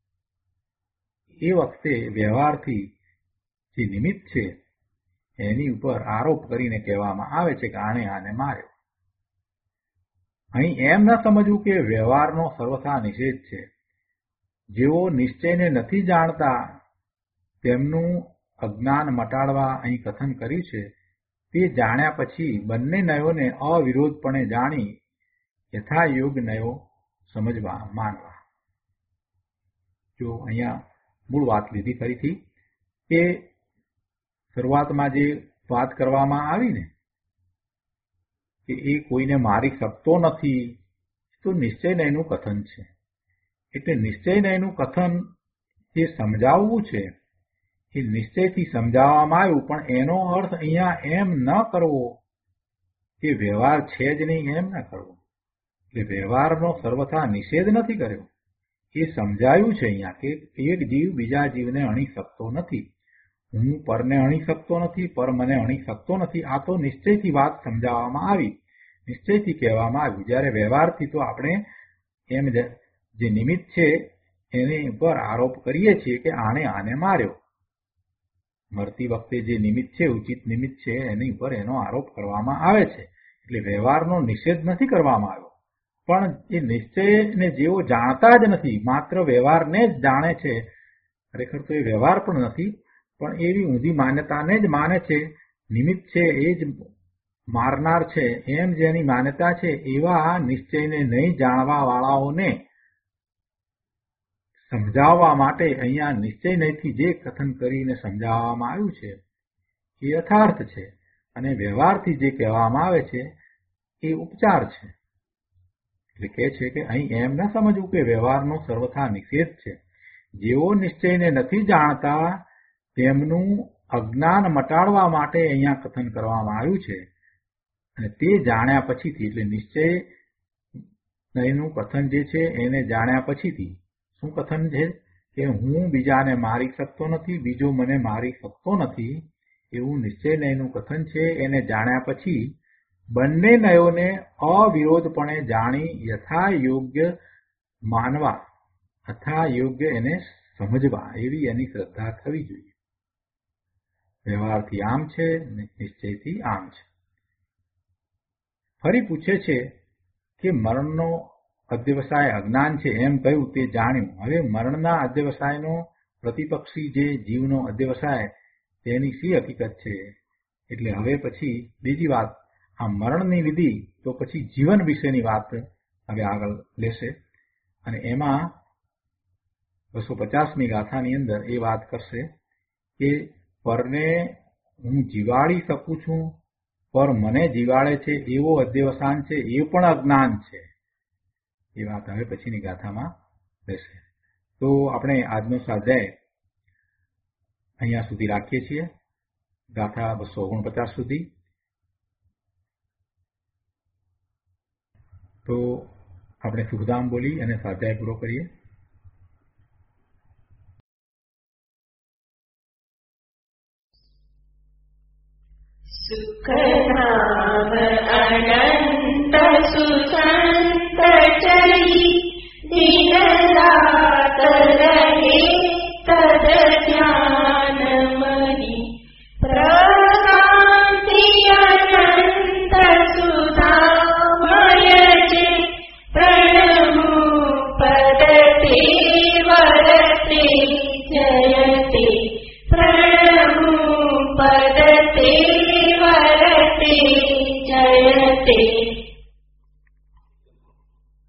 એ વખતે વ્યવહારથી જે નિમિત્ત છે એની ઉપર આરોપ કરીને કહેવામાં આવે છે કે આણે આને માર્યો. અહીં એમ ન સમજવું કે વ્યવહારનો સર્વથા નિષેધ છે. જેઓ નિશ્ચયને નથી જાણતા તેમનું અજ્ઞાન મટાડવા અહીં કથન કર્યું છે. તે જાણ્યા પછી બંને નયોને અવિરોધપણે જાણી યથાયોગ નયો સમજવા માનવા. જો અહીંયા મૂળ વાત લીધી ફરીથી કે શરૂઆતમાં જે વાત કરવામાં આવી ને કે એ કોઈને મારી શકતો નથી, તો નિશ્ચય નયનું કથન છે. એટલે નિશ્ચય નયનું કથન જે સમજાવવું છે એ નિશ્ચયથી સમજાવવામાં આવ્યું, પણ એનો અર્થ અહીંયા એમ ન કરવો કે વ્યવહાર છે જ નહીં, એમ ન કરવો. એટલે વ્યવહારનો સર્વથા નિષેધ નથી કર્યો, એ સમજાયું છે અહીંયા કે એક જીવ બીજા જીવને અણી શકતો નથી. હું પરને અણી શકતો નથી, પર મને અણી શકતો નથી. આ તો નિશ્ચયથી વાત સમજાવવામાં આવી, નિશ્ચયથી કહેવામાં આવ્યું. જ્યારે વ્યવહારથી તો આપણે એમ જે નિમિત્ત છે એની ઉપર આરોપ કરીએ છીએ કે આણે આને માર્યો. મરતી વખતે જે નિમિત્ત છે, ઉચિત નિમિત્ત છે, એની ઉપર એનો આરોપ કરવામાં આવે છે. એટલે વ્યવહારનો નિષેધ નથી કરવામાં આવ્યો, પણ એ નિશ્ચયને જેઓ જાણતા જ નથી, માત્ર વ્યવહારને જ જાણે છે. ખરેખર તો એ વ્યવહાર પણ નથી, પણ એવી ઊંધી માન્યતાને જ માને છે. નિમિત્ત છે એ જ મારનાર છે એમ જેની માન્યતા છે, એવા નિશ્ચયને નહીં જાણવા વાળાઓને સમજાવવા માટે અહીંયા નિશ્ચય નયથી જે કથન કરીને સમજાવવામાં આવ્યું છે એ યથાર્થ છે, અને વ્યવહારથી જે કહેવામાં આવે છે એ ઉપચાર છે. એટલે કહે છે કે અહીં એમ ન સમજવું કે વ્યવહારનો સર્વથા નિષેધ છે. જેઓ નિશ્ચયને નથી જાણતા તેમનું અજ્ઞાન મટાડવા માટે અહીંયા કથન કરવામાં આવ્યું છે, અને તે જાણ્યા પછીથી, એટલે નિશ્ચય નયનું કથન જે છે એને જાણ્યા પછીથી શું કથન છે કે હું બીજાને મારી શકતો નથી, બીજો મને મારી શકતો નથી, એવું નિશ્ચય નયનું કથન છે. એને જાણ્યા પછી બંને નયોને અવિરોધપણે જાણી યથા યોગ્ય માનવા, તથા યોગ્ય એને સમજવા, એવી એની શ્રદ્ધા થવી જોઈએ. વ્યવહારથી આમ છે, નિશ્ચયથી આમ છે. ફરી પૂછે છે કે મરણનો અધ્યવસાય અજ્ઞાન છે એમ કહ્યું તે જાણ્યું. હવે મરણના અધ્યવસાયનો પ્રતિપક્ષી જે જીવનો અધ્યવસાય તેની શી હકીકત છે? એટલે હવે પછી બીજી વાત, આ મરણની વિધિ તો પછી જીવન વિશેની વાત હવે આગળ લેશે, અને એમાં બસો પચાસમી ગાથાની અંદર એ વાત કરશે કે પરને હું જીવાડી શકું છું, પર મને જીવાડે છે એવો અધ્યવસાન છે, એ પણ અજ્ઞાન છે. એ વાત હવે પછીની ગાથામાં રહેશે. તો આપણે આજનો સ્વાધ્યાય અહીંયા સુધી રાખીએ છીએ, ગાથા બસો ઓગણપચાસ સુધી. તો આપણે શુભધામ બોલી અને સ્વાધ્યાય પૂરો કરીએ. સુખધામ અનંત સુસંત ચરી દિન રાત રહે તદ ધ્યાન મરી પ્રકાંતિ અનંત સુધામય છે પ્રણમુ પદતે વરતે જયતે પ્રણમુ પદતે જયતે